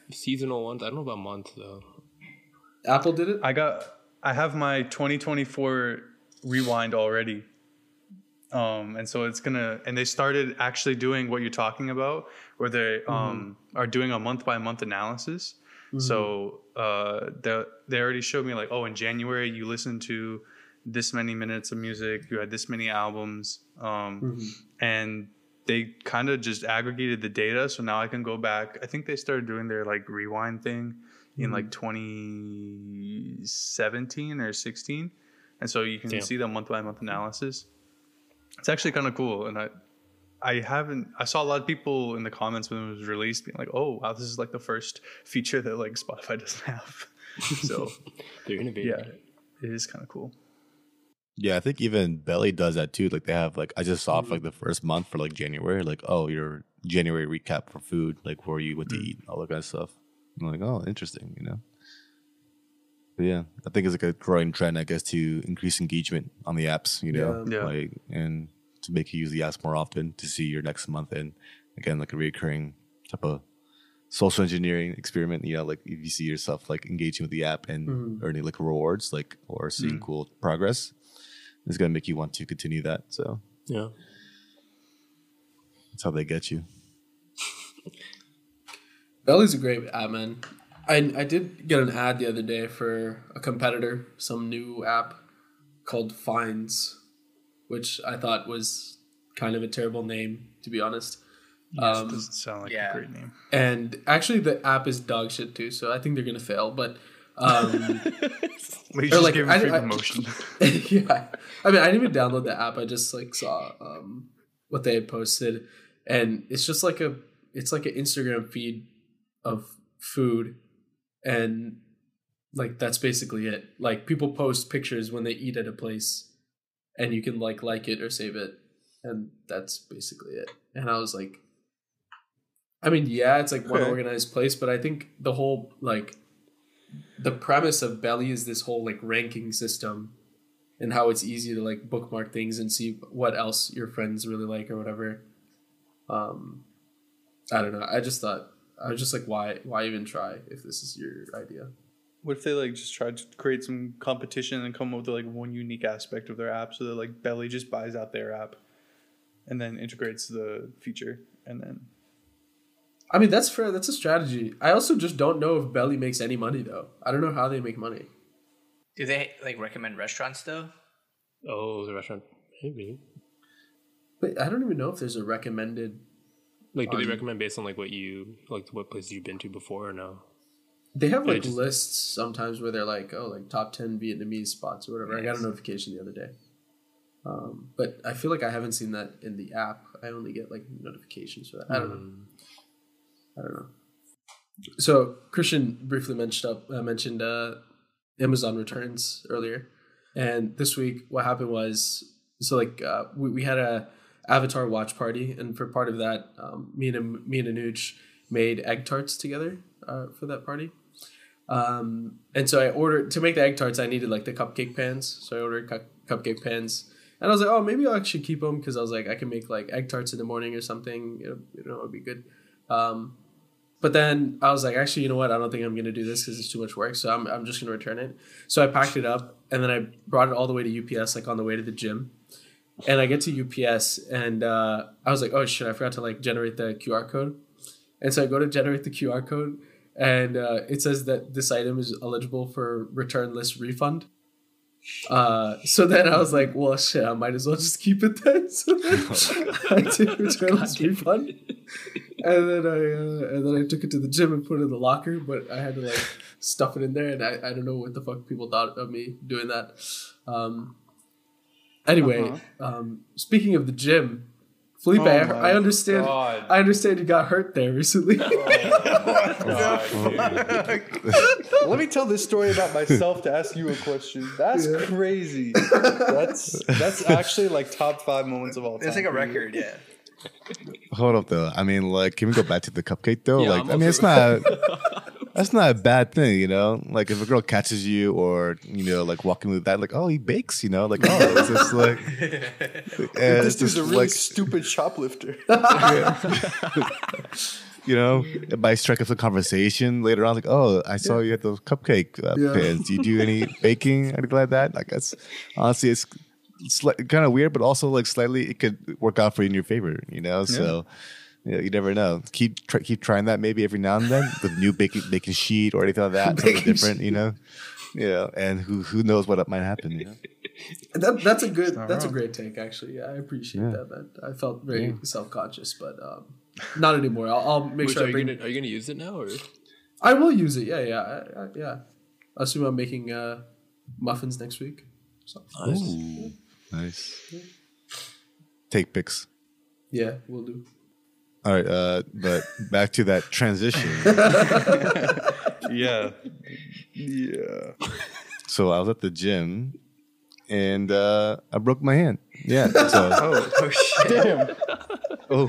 B: seasonal ones. I don't know about months though.
A: Apple did it.
E: I got. I have my twenty twenty-four rewind already. Um, and so it's gonna. And they started actually doing what you're talking about, where they um mm-hmm. are doing a month by month analysis. Mm-hmm. So uh, they they already showed me like, oh, in January you listened to this many minutes of music, you had this many albums, um, mm-hmm. and they kind of just aggregated the data. So now I can go back. I think they started doing their like rewind thing in mm-hmm. like twenty seventeen or sixteen, and so you can Damn. see the month by month analysis. It's actually kind of cool, and I. I haven't. I saw a lot of people in the comments when it was released being like, "Oh, wow, this is like the first feature that like Spotify doesn't have." So
B: they're innovating.
E: Yeah, it is kind of cool.
D: Yeah, I think even Belly does that too. Like they have like I just saw mm-hmm. for like the first month for like January, like oh your January recap for food, like where you went mm-hmm. to eat, all that kind of stuff. I'm like, oh, interesting, you know. But yeah, I think it's like a growing trend, I guess, to increase engagement on the apps, you know,
E: yeah. Yeah.
D: like and. to make you use the apps more often to see your next month and again like a recurring type of social engineering experiment, you know, like if you see yourself like engaging with the app and mm-hmm. earning like rewards like or seeing mm-hmm. cool progress, it's gonna make you want to continue that. So
B: yeah,
D: that's how they get you.
A: Belly's a great app, man. I I did get an ad the other day for a competitor, some new app called Finds, which I thought was kind of a terrible name, to be honest.
E: Yes, um, it doesn't sound like
C: yeah.
E: a great name.
A: And actually, the app is dog shit too, so I think they're gonna fail. But um,
E: well, you just
A: like,
E: gave them free promotion.
A: Yeah, I mean, I didn't even download the app. I just like saw um, what they had posted, and it's just like a it's like an Instagram feed of food, and like that's basically it. Like people post pictures when they eat at a place. And you can like like it or save it, and that's basically it. And I was like, I mean, yeah, it's like one
E: okay.
A: organized place, but I think the whole like the premise of Belly is this whole like ranking system, and how it's easy to like bookmark things and see what else your friends really like or whatever. Um, I don't know. I just thought I was just like, why why even try if this is your idea?
E: What if they like just tried to create some competition and come up with like one unique aspect of their app so that like Belly just buys out their app and then integrates the feature and then
A: I mean that's fair, that's a strategy. I also just don't know if Belly makes any money though. I don't know how they make money.
C: Do they like recommend restaurants though?
B: Oh, the restaurant maybe.
A: But I don't even know if there's a recommended
B: like do
A: um,
B: they recommend based on like what you like what places you've been to before or no?
A: They have like
B: just,
A: lists sometimes where they're like, oh, like top ten Vietnamese spots or whatever. Nice. I got a notification the other day. Um, but I feel like I haven't seen that in the app. I only get like notifications for that. I don't mm. know. I don't know. So Christian briefly mentioned up uh, mentioned uh, Amazon returns earlier. And this week what happened was, so like uh, we, we had a Avatar watch party. And for part of that, um, me and me and Anuj made egg tarts together uh, for that party. Um, and so I ordered, to make the egg tarts, I needed like the cupcake pans. So I ordered cu- cupcake pans. And I was like, oh, maybe I'll actually keep them because I was like, I can make like egg tarts in the morning or something. You know, you know it would be good. Um, but then I was like, actually, you know what? I don't think I'm going to do this because it's too much work. So I'm I'm just going to return it. So I packed it up and then I brought it all the way to U P S, like on the way to the gym. And I get to U P S and uh, I was like, oh shit, I forgot to like generate the Q R code. And so I go to generate the Q R code. And uh, it says that this item is eligible for return list refund. Uh, so then I was like, well, shit, I might as well just keep it then. So then I did return list refund. And then I uh, and then I took it to the gym and put it in the locker. But I had to like stuff it in there. And I, I don't know what the fuck people thought of me doing that. Um, anyway, uh-huh. um, speaking of the gym, Felipe, oh I, I understand. God. I understand you got hurt there recently.
E: Oh God, let me tell this story about myself to ask you a question. That's yeah. crazy. That's that's actually like top five moments of all time.
C: It's like a record, yeah.
D: Hold up though. I mean, like, can we go back to the cupcake though? Yeah, like, I'm I mean, it's not. That's not a bad thing, you know. Like if a girl catches you, or you know, like walking with that, like, oh, he bakes, you know, like, oh, it's just like,
E: this dude's a really like, stupid shoplifter.
D: you know, it might strike up a conversation later on. Like, oh, I saw you at those cupcake uh,
A: Yeah.
D: pans. Do you do any baking, anything like that? I guess honestly, it's, it's like, kind of weird, but also like slightly it could work out for you in your favor. You know, so. Yeah, you never know. Keep try, keep trying that maybe every now and then with new baking baking sheet or anything like that. Something
A: Baking
D: different,
A: sheet.
D: you know. Yeah, and who who knows what might happen? You know.
A: That, that's a good. That's a
E: wrong.
A: great take, actually. Yeah, I appreciate
D: Yeah.
A: that, man. I felt very self conscious, but um, not anymore. I'll, I'll make
B: Wait,
A: sure
B: so
A: I
B: are, you
A: bring.
B: gonna, are you gonna use it now or?
A: I will use it. Yeah, yeah, I, I, yeah. I assume I'm making uh, muffins next week. So,
D: Ooh, nice. Take pics.
A: yeah, we'll do.
D: All right, uh, but back to that transition.
E: Yeah. Yeah.
D: So I was at the gym, and uh, I broke my hand. Yeah. So
E: Oh,
C: Oh shit!
E: damn.
D: oh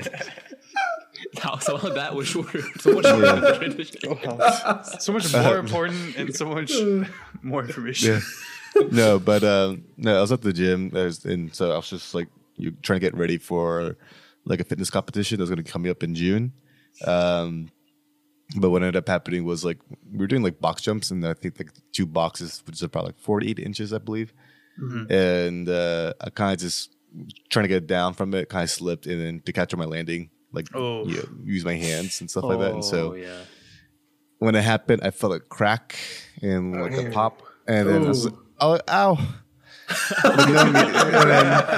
B: How some of that was shorter. So much shorter than the transition.
E: Wow. So much more important and so much more information.
D: yeah. No, but um, no, I was at the gym, I was- and so I was just like you trying to get ready for like a fitness competition that was going to come up in June. Um, but what ended up happening was like we were doing like box jumps, and I think like two boxes, which is about like forty-eight inches, I believe. And uh, I kind of just trying to get down from it, kind of slipped, and then to catch my landing, like
E: Oh.
D: you know, use my hands and stuff like that. And so
B: Oh, yeah.
D: when it happened, I felt a crack and like a pop, and then I was like, oh, ow. Like, you know what I mean? And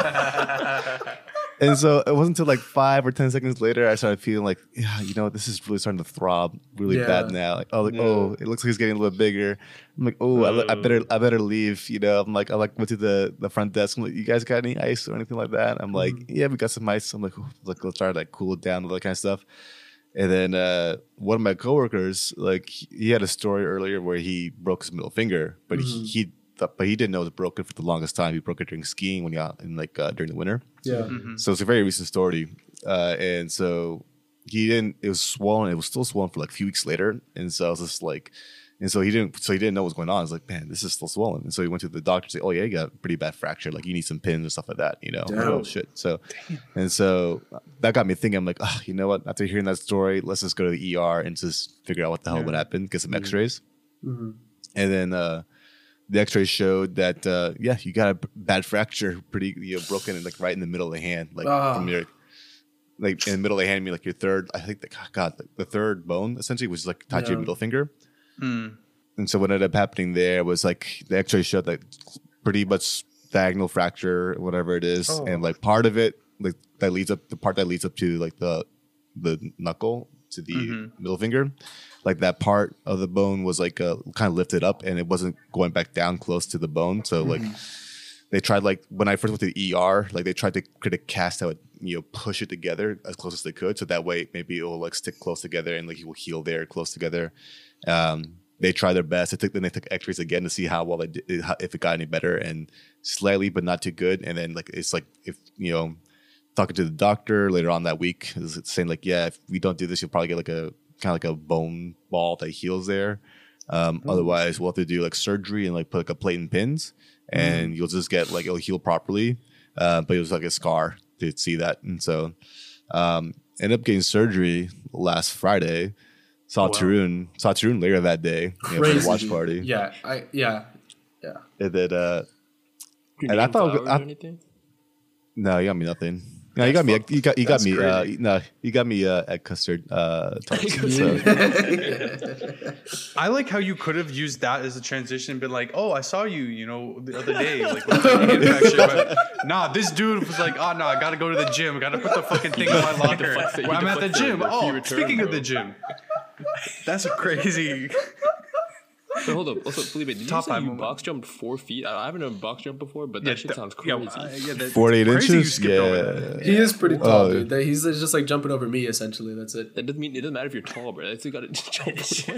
D: then- and so it wasn't until like five or ten seconds later I started feeling like, yeah, you know, this is really starting to throb really
A: Yeah.
D: bad now. Like, oh, like, oh, it looks like it's getting a little bit bigger. I'm like, oh, I, li- I better, I better leave. You know, I'm like, I like went to the, the front desk. I'm like, you guys got any ice or anything like that? I'm like, yeah, we got some ice. I'm like, oh, like let's try to like cool it down, all that kind of stuff. And then uh, one of my coworkers, like he had a story earlier where he broke his middle finger, but he, he thought, but he didn't know it was broken for the longest time. He broke it during skiing when he got in like uh, during the winter.
A: Yeah.
D: So it's a very recent story, uh, and so he didn't. It was swollen. It was still swollen for like a few weeks later, and so I was just like, and so he didn't. So he didn't know what was going on. I was like, man, this is still swollen. And so he went to the doctor and said, oh yeah, you got a pretty bad fracture. Like you need some pins and stuff like that. You know,
A: Damn.
D: oh shit. So, and so that got me thinking. I'm like, oh, you know what? After hearing that story, let's just go to the E R and just figure out what the hell would happen. Get some X-rays, and then. uh The X-rays showed that uh, yeah, you got a b- bad fracture, pretty you know, broken, like right in the middle of the hand, like
A: Ah.
D: from your, like in the middle of the hand, I mean, like your third. I think the God, the, the third bone essentially was like tied to your
A: Yeah.
D: middle finger. And so what ended up happening there was like the X-ray showed that pretty much diagonal fracture, whatever it is, and like part of it, like that leads up the part that leads up to like the the knuckle to the middle finger, like that part of the bone was like uh, kind of lifted up and it wasn't going back down close to the bone. So like they tried like when I first went to the E R, like they tried to create a cast that would you know push it together as close as they could, so that way maybe it will like stick close together and like it will heal there close together. Um, they tried their best. They took then they took X-rays again to see how well they did, how, if it got any better, and slightly but not too good. And then like it's like if you know talking to the doctor later on that week is saying like yeah if we don't do this you'll probably get like a kind of like a bone ball that heals there. Um,
A: Mm.
D: Otherwise, we'll have to do like surgery and like put like a plate and pins, and
A: Mm.
D: you'll just get like it'll heal properly. Uh, but it was like a scar to see that, and so um, ended up getting surgery last Friday. Saw Tarun, saw Tarun later that day you know, for
A: Crazy.
D: the watch party,
A: Yeah. I yeah. Yeah.
D: and then uh,
B: You
D: And I
B: need
D: thought-
B: flowers
D: I-
B: or anything?
D: no, you got me nothing. No, you got me. You got you got
E: That's
D: me. Uh,
E: crazy.
D: no, you got me uh, at custard uh, tarts. So,
E: I like how you could have used that as a transition and been like, oh, I saw you, you know, the other day, like with the hand fracture. But nah, this dude was like, oh no, I gotta go to the gym. I gotta put the fucking thing in my locker.
B: deflect it.
E: Well,
B: You
E: I'm at the
B: deflect it
E: gym.
B: before you
E: Oh,
B: return,
E: speaking of
B: bro.
E: the gym, that's a crazy.
B: So hold up. Also, Felipe, did you
E: Top
B: say
E: five
B: you
E: moment.
B: box jumped four feet? I I haven't done box jump before, but that
E: Yeah,
B: shit
E: that-
B: sounds
E: yeah,
B: crazy.
E: uh, yeah, that-
D: forty-eight
E: crazy you
D: inches.
E: skipped over that.
D: Yeah.
A: He is pretty tall,
D: Oh.
A: dude. That- He's just like jumping over me essentially. That's it.
B: That doesn't mean it doesn't matter if you're tall, bro. That's you got to jump.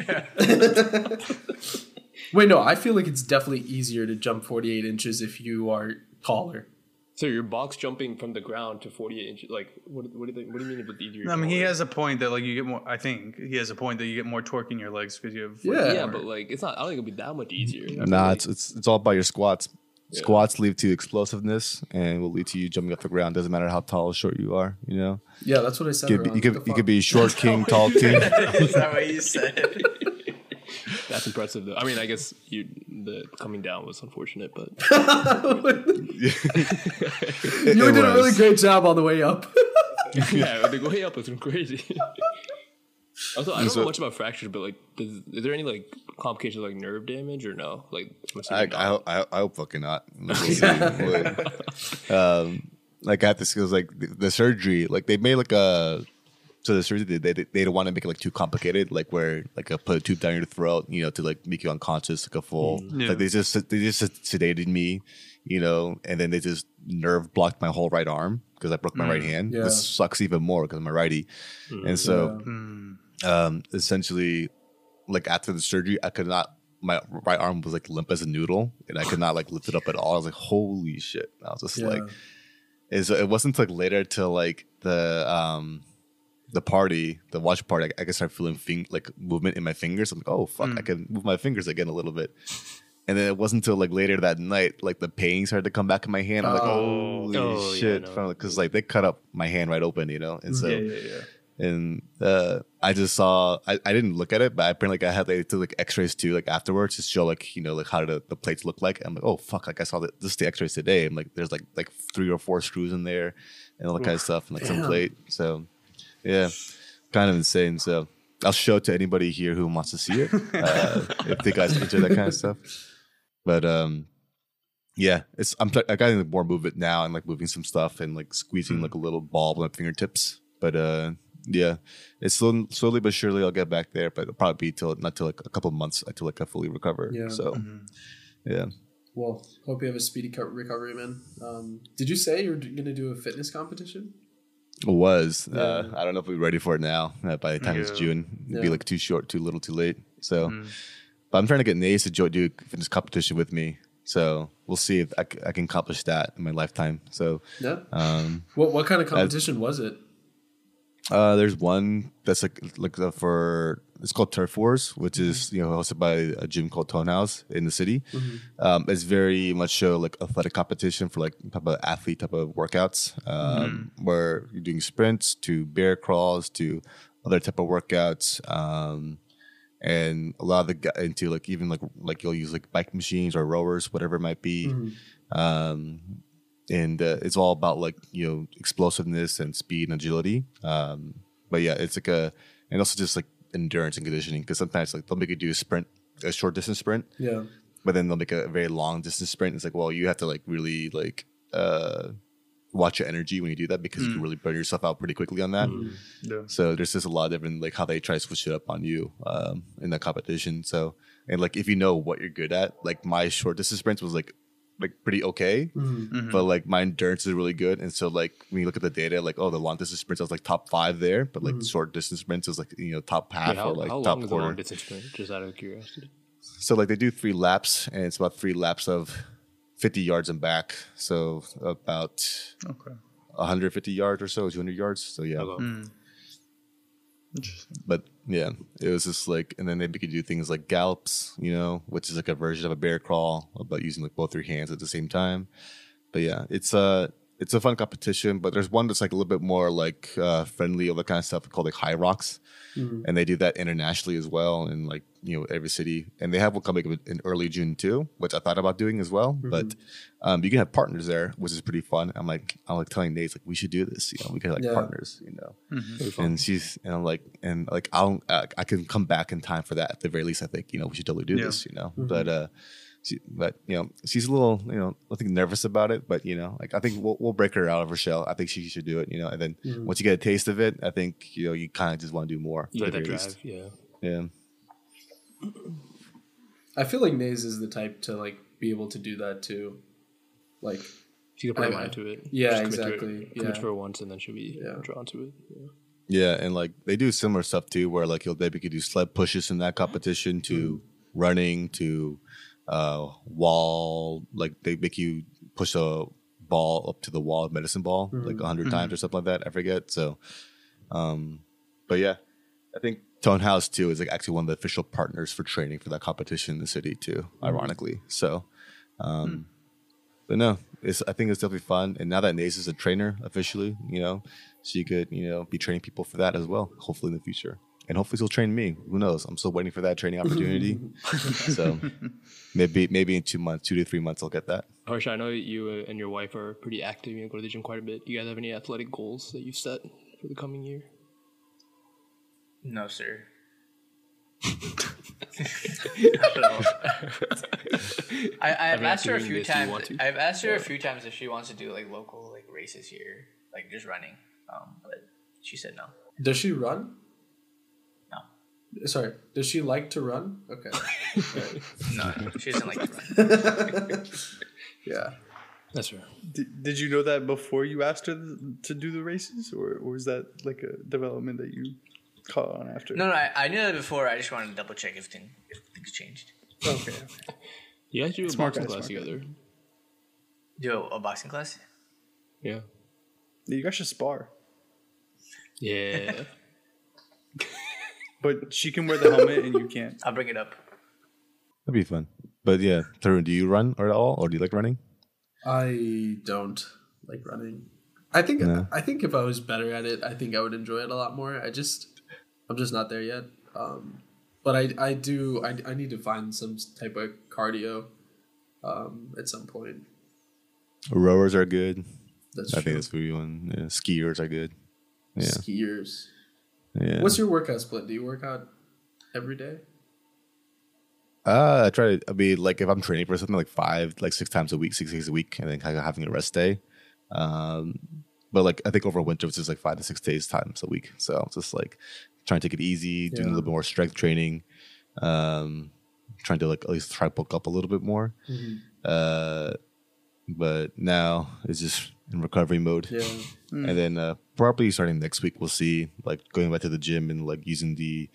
A: Wait, no. I feel like it's definitely easier to jump forty-eight inches if you are taller.
B: So you're box jumping from the ground to forty-eight inches. Like, what? What do you think? What do you mean if it's easier?
E: I mean, he
B: taller?
E: has a point that like you get more. I think he has a point that you get more torque in your legs because you have.
A: Yeah.
B: Yeah, but like, it's not. I don't think it'll be that much easier. I feel
D: Nah,
B: like-
D: it's it's it's all about your squats. Squats lead to explosiveness and will lead to you jumping off the ground. Doesn't matter how tall or short you are, you know.
A: Yeah, that's what I said.
D: You could,
A: Ron.
D: you could,
A: What the
D: you
A: fuck?
D: could be short king, tall king.
C: Is that what you said?
B: That's impressive, though. I mean, I guess you the coming down was unfortunate, but
A: You
D: It
A: did a really
D: was.
A: great job on the way up.
B: yeah, the way up was crazy. Also, I don't
D: So-
B: know much about fractures, but like, does, is there any like complications like nerve damage or no? Like, I'm
D: I,
B: assuming
D: I,
B: not.
D: hope- I, I hope fucking not. Like, we'll see. Like, um, like I have to skills like the, the surgery. Like they made like a so the surgery they they, they didn't want to make it like too complicated. Like where like a put a tube down your throat, you know, to like make you unconscious, like a full.
E: Yeah.
D: Like they just they just sedated me, you know, and then they just nerve blocked my whole right arm because I broke my right hand.
A: Yeah.
D: This sucks even more because I'm a righty, and so. um essentially like after the surgery I could not my right arm was like limp as a noodle and I could not like lift it up at all. I was like, holy shit. I was just
A: Yeah.
D: like is it wasn't like later till like the um the party the watch party I, I could start feeling fing- like movement in my fingers. I'm like, oh fuck, I can move my fingers again a little bit. And then it wasn't until like later that night, like the pain started to come back in my hand. I'm like,
A: Oh.
D: holy
B: Oh, yeah,
D: shit,
B: no.
D: because like they cut up my hand right open, you know. And so
E: Yeah, yeah, yeah.
D: and uh, I just saw I, I didn't look at it, but apparently like I had like to like X-rays too, like afterwards to show like you know like how the, the plates look like. I'm like, oh fuck, like I saw the, this is the X-rays today. I'm like, there's like like three or four screws in there and all that kind of stuff, and like some
A: Damn.
D: plate. So yeah, kind of insane. So I'll show it to anybody here who wants to see it uh, if they guys into that kind of stuff. But um, yeah, it's I'm t- I got like more movement now and like moving some stuff and like squeezing like a little ball with my fingertips. But uh. Yeah, it's slowly, slowly but surely I'll get back there, but it'll probably be till not till like a couple of months until like I fully recover.
A: Yeah.
D: So, yeah.
A: Well, hope you have a speedy co- recovery, man. Um, did you say you're going to do a fitness competition?
D: It was.
A: Yeah.
D: Uh, I don't know if we're ready for it now. Uh, by the time it's
E: Yeah.
D: June, it'd be
A: Yeah.
D: like too short, too little, too late. So, but I'm trying to get Nays to jo- do a fitness competition with me. So we'll see if I, c- I can accomplish that in my lifetime. So,
A: Yeah.
D: um,
A: What what kind of competition was it?
D: Uh, there's one that's like like uh, for it's called Turf Wars, which is you know hosted by a gym called Tone House in the city. Um, it's very much show like athletic competition for like type of athlete type of workouts, um, where you're doing sprints to bear crawls to other type of workouts, um, and a lot of the gu- into like even like like you'll use like bike machines or rowers, whatever it might be. Um, and uh, it's all about like you know explosiveness and speed and agility. Um, but yeah, it's like a and also just like endurance and conditioning because sometimes like they'll make you do a sprint, a short distance sprint,
A: Yeah.
D: but then they'll make a very long distance sprint. It's like well, you have to like really like uh, watch your energy when you do that because you can really burn yourself out pretty quickly on that.
E: Yeah.
D: So there's just a lot of different like how they try to switch it up on you um, in that competition. So and like if you know what you're good at, like my short distance sprints was like like pretty okay, but like my endurance is really good. And so like when you look at the data, like oh the long distance sprints I was like top five there, but like short distance sprints is like you know top half
B: Yeah, how,
D: or like
B: how
D: top
B: long is a
D: quarter.
B: long distance sprint? Just out of curiosity.
D: So like they do three laps and it's about three laps of fifty yards and back. So about
E: Okay.
D: one hundred fifty yards or so, two hundred yards. So yeah.
B: Okay.
E: Interesting.
D: But yeah, it was just like, and then they make you do things like gallops, you know, which is like a version of a bear crawl, but using like both your hands at the same time. But yeah, it's a it's a fun competition. But there's one that's like a little bit more like uh, friendly, all that kind of stuff called like High Rocks, and they do that internationally as well in like you know every city. And they have one coming up in early June too, which I thought about doing as well. But um, you can have partners there, which is pretty fun. I'm like I'm like telling Nate like we should do this, you know, we can have like
A: Yeah.
D: partners, you know.
B: Very fun.
D: And she's and I'm like and like I'll uh, I can come back in time for that at the very least. I think you know we should totally do
E: Yeah.
D: this, you know. But uh, she, but you know she's a little you know I think nervous about it. But you know like I think we'll we'll break her out of her shell. I think she should do it, you know. And then once you get a taste of it, I think you know you kind of just want to do more.
B: You
D: at
B: get
D: the
B: that
D: very
B: drive,
D: least.
B: yeah.
D: Yeah.
A: I feel like Naze is the type to like be able to do that too. Like
B: If you can put
A: I-
B: her mind to it.
A: yeah,
B: Just commit to it-
A: exactly,
B: Commit
A: yeah.
B: to her once and then she'll be
A: Yeah.
B: drawn to it. Yeah.
D: Yeah, and like they do similar stuff too, where like you'll they could do sled pushes in that competition to running to uh wall, like they make you push a ball up to the wall, medicine ball, like a hundred times or something like that. I forget. So, um, but yeah, I think Tone House too is like actually one of the official partners for training for that competition in the city too. Ironically, so um, but no, it's I think it's definitely fun. And now that Nace is a trainer officially, you know, she could you know be training people for that as well. Hopefully in the future, and hopefully she'll train me. Who knows? I'm still waiting for that training opportunity. So maybe maybe in two months, two to three months, I'll get that.
B: Harsha, I know you uh, and your wife are pretty active. You know, go to the gym quite a bit. Do you guys have any athletic goals that you've set for the coming year?
C: No, sir. I don't know. I, I've
B: mean,
C: asked her a
B: after
C: few
B: doing this, do you want
C: times.
B: to?
C: I've asked her a few times if she wants to do like local like races here, like just running. Um, but she said no.
A: Does she run?
C: No.
A: Sorry. Does she like to run? Okay. Right.
C: No, she doesn't like to run.
A: Yeah.
B: That's fair.
E: Did, did you know that before you asked her to do the races, or, or was that like a development that you caught on after?
C: No, no, I, I knew that before. I just wanted to double check if things, if things changed.
E: Okay. okay.
B: You guys do a
E: Smart
B: boxing
E: guy,
B: class
E: smart guy.
B: together.
C: Do a, a boxing class?
B: Yeah.
E: You guys should spar.
B: Yeah.
E: But she can wear the helmet and you can't.
C: I'll bring it up.
D: That'd be fun. But yeah, Tarun, do you run or at all, or do you like running?
A: I don't like running. I think
D: No.
A: I think if I was better at it, I think I would enjoy it a lot more. I just I'm just not there yet. Um, but I I do I, I need to find some type of cardio um, at some point.
D: Rowers are good.
A: That's
D: I
A: true.
D: think that's for you. And yeah, skiers are good. Yeah.
A: Skiers.
D: Yeah.
A: What's your workout split? Do you work out every day?
D: Uh, I try to. I mean, like if I'm training for something like five, like six times a week, six days a week, and then kind of having a rest day. Um, but like I think over winter it's just like five to six days times a week. So just like trying to take it easy, doing a
A: Yeah.
D: little bit more strength training, um, trying to like at least try to bulk up a little bit more.
A: Mm-hmm.
D: Uh, but now it's just in recovery mode.
A: Yeah.
D: And then uh, probably starting next week, we'll see like going back to the gym and like using the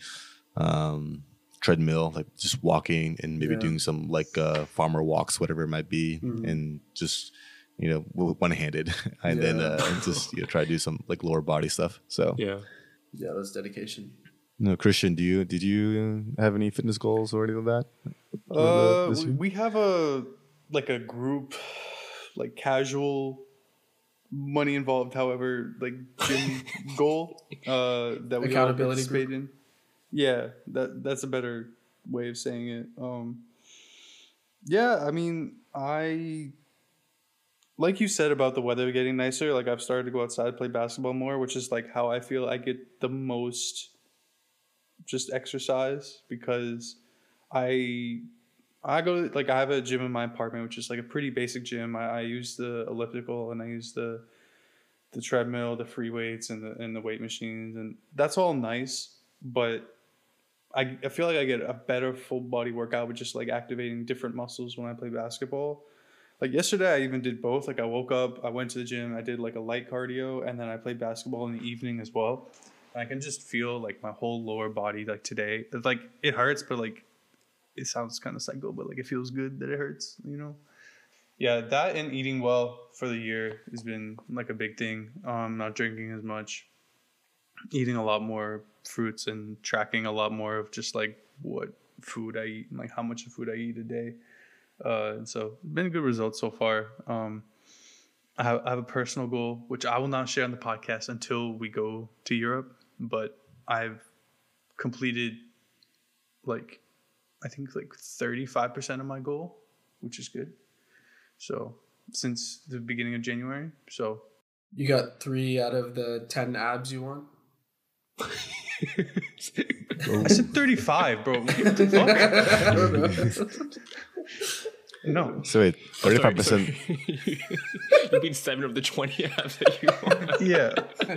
D: um, treadmill, like just walking and maybe
A: Yeah.
D: doing some like uh, farmer walks, whatever it might be,
A: Mhm.
D: and just you know one handed, and then
A: Yeah.
D: uh, just you know, try to do some like lower body stuff. So,
B: Yeah.
A: Yeah, that's dedication.
D: no, Christian, do you did you have any fitness goals or anything like that? for the-
E: Uh,
D: this
E: we,
D: year?
E: we have a like a group, like casual, money involved, however, like gym goal uh, that we all
A: Accountability
E: participate in. Yeah, that that's a better way of saying it. Um, yeah, I mean, I like you said about the weather getting nicer. Like I've started to go outside, play basketball more, which is like how I feel I get the most just exercise because I I go like I have a gym in my apartment, which is like a pretty basic gym. I, I use the elliptical and I use the the treadmill, the free weights, and the and the weight machines, and that's all nice. But I I feel like I get a better full body workout with just like activating different muscles when I play basketball. Like yesterday, I even did both. Like I woke up, I went to the gym, I did like a light cardio, and then I played basketball in the evening as well. And I can just feel like my whole lower body like today. It's like it hurts, but like it sounds kind of psycho, but like it feels good that it hurts, you know? Yeah, that and eating well for the year has been like a big thing. Um, not drinking as much, eating a lot more fruits, and tracking a lot more of just like what food I eat and like how much food I eat a day. Uh, and so been good results so far. Um, I have, I have a personal goal, which I will not share on the podcast until we go to Europe, but I've completed like, I think like thirty-five percent of my goal, which is good. So since the beginning of January. So
A: You got three out of the ten abs you want?
E: I said thirty-five, bro. What the fuck?
A: I don't know.
E: No.
D: So wait, thirty-five percent.
B: You beat seven of the twenty apps that you want.
E: Yeah.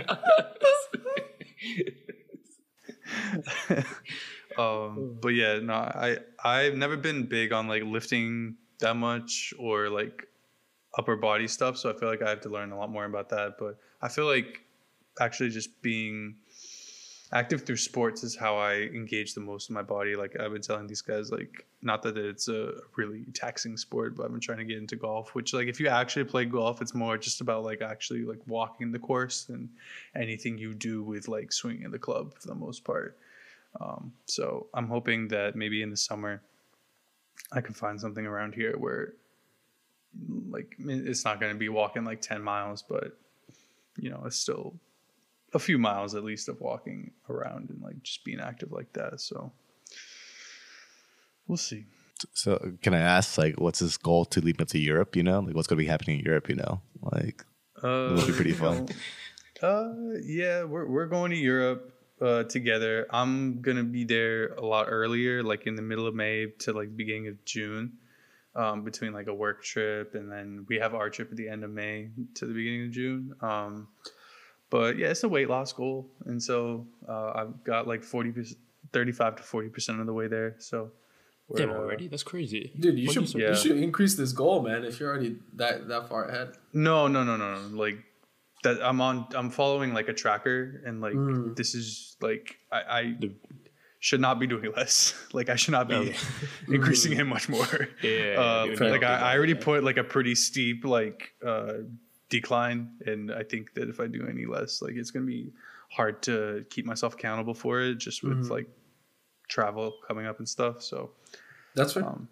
E: um, but yeah, no, I I've never been big on like lifting that much or like upper body stuff, so I feel like I have to learn a lot more about that. But I feel like actually just being active through sports is how I engage the most in my body. Like I've been telling these guys, like, not that it's a really taxing sport, but I've been trying to get into golf, which like if you actually play golf, it's more just about like actually like walking the course than anything you do with like swinging the club for the most part. Um, so I'm hoping that maybe in the summer I can find something around here where like it's not going to be walking like ten miles, but you know, it's still a few miles at least of walking around and like just being active like that. So we'll see.
D: So can I ask, like, what's his goal to lead up to Europe? You know, like what's going to be happening in Europe? You know, like
E: Uh,
D: it'll be pretty
E: you
D: fun.
E: know, uh, yeah, we're we're going to Europe uh, together. I'm gonna be there a lot earlier, like in the middle of May to like beginning of June, um, between like a work trip and then we have our trip at the end of May to the beginning of June. Um, but yeah, it's a weight loss goal, and so uh, I've got like forty, thirty-five to forty percent of the way there. So. we're,
B: Damn,
E: uh,
B: already? That's crazy.
A: Dude, you
B: When
A: should
B: do
E: yeah.
A: you should increase this goal, man. If you're already that that far ahead.
E: No, no, no, no, no. Like that, I'm on. I'm following like a tracker, and like
A: Mm.
E: this is like I, I
B: The-
E: should not be doing less. Like I should not be increasing it much more.
B: Yeah,
E: Uh,
B: dude,
E: like
B: yeah.
E: I, I already put like a pretty steep like uh, decline, and I think that if I do any less, like it's gonna be hard to keep myself accountable for it, just with
A: Mhm.
E: like travel coming up and stuff. So.
A: That's fair.
E: Um,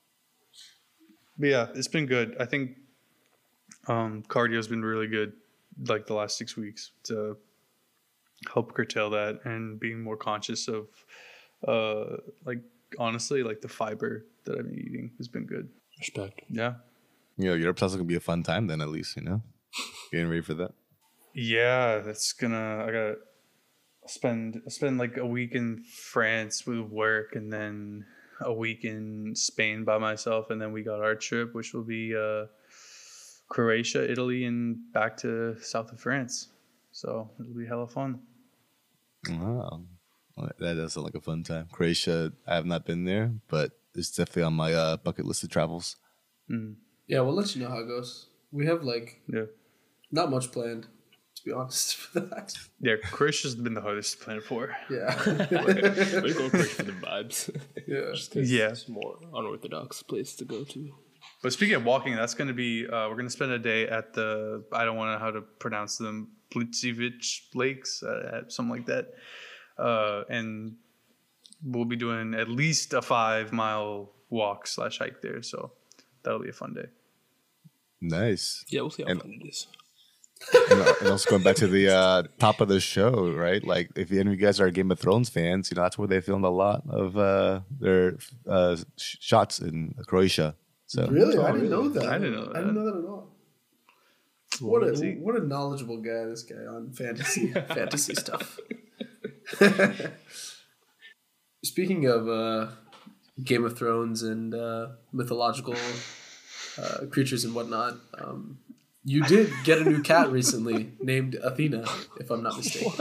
E: but yeah, it's been good. I think um, cardio's been really good, like the last six weeks, to help curtail that and being more conscious of, uh, like honestly, like the fiber that I've been eating has been good.
B: Respect.
E: Yeah,
D: You know, Europe's also gonna be a fun time then, at least, you know, getting ready for that.
E: yeah, that's gonna. I gotta spend spend like a week in France with work, and then a week in Spain by myself, and then we got our trip, which will be uh, Croatia, Italy, and back to south of France. So it'll be hella fun.
D: Wow, Well, that does sound like a fun time. Croatia, I have not been there, but it's definitely on my uh, bucket list of travels.
E: Mm,
A: Yeah, we'll let you know how it goes. We have like
E: yeah,
A: not much planned, to be honest, for that.
E: yeah. Croatia's been the hardest to plan for.
A: Yeah.
B: We go first for the vibes.
A: Yeah.
B: Just 'cause
E: Yeah.
B: it's more unorthodox place to go to.
E: But speaking of walking, that's going to be uh, we're going to spend a day at the I don't want to know how to pronounce them Plitsivic Lakes, uh, at something like that, uh, and we'll be doing at least a five mile walk slash hike there. So that'll be a fun day.
D: Nice.
B: Yeah, we'll see how
D: And-
B: fun it is.
D: and, and also going back to the uh, top of the show, right? Like, if any of you guys are Game of Thrones fans, you know that's where they filmed a lot of uh, their uh, sh- shots in Croatia. So
A: Really?
E: Oh,
A: I didn't
E: really?
A: know that.
E: I didn't know
A: I didn't
E: that.
A: know that at all. What a
E: See?
A: what a knowledgeable guy this guy on fantasy fantasy stuff. Speaking of uh, Game of Thrones and uh, mythological uh, creatures and whatnot, um, you did get a new cat recently named Athena, if I'm not mistaken.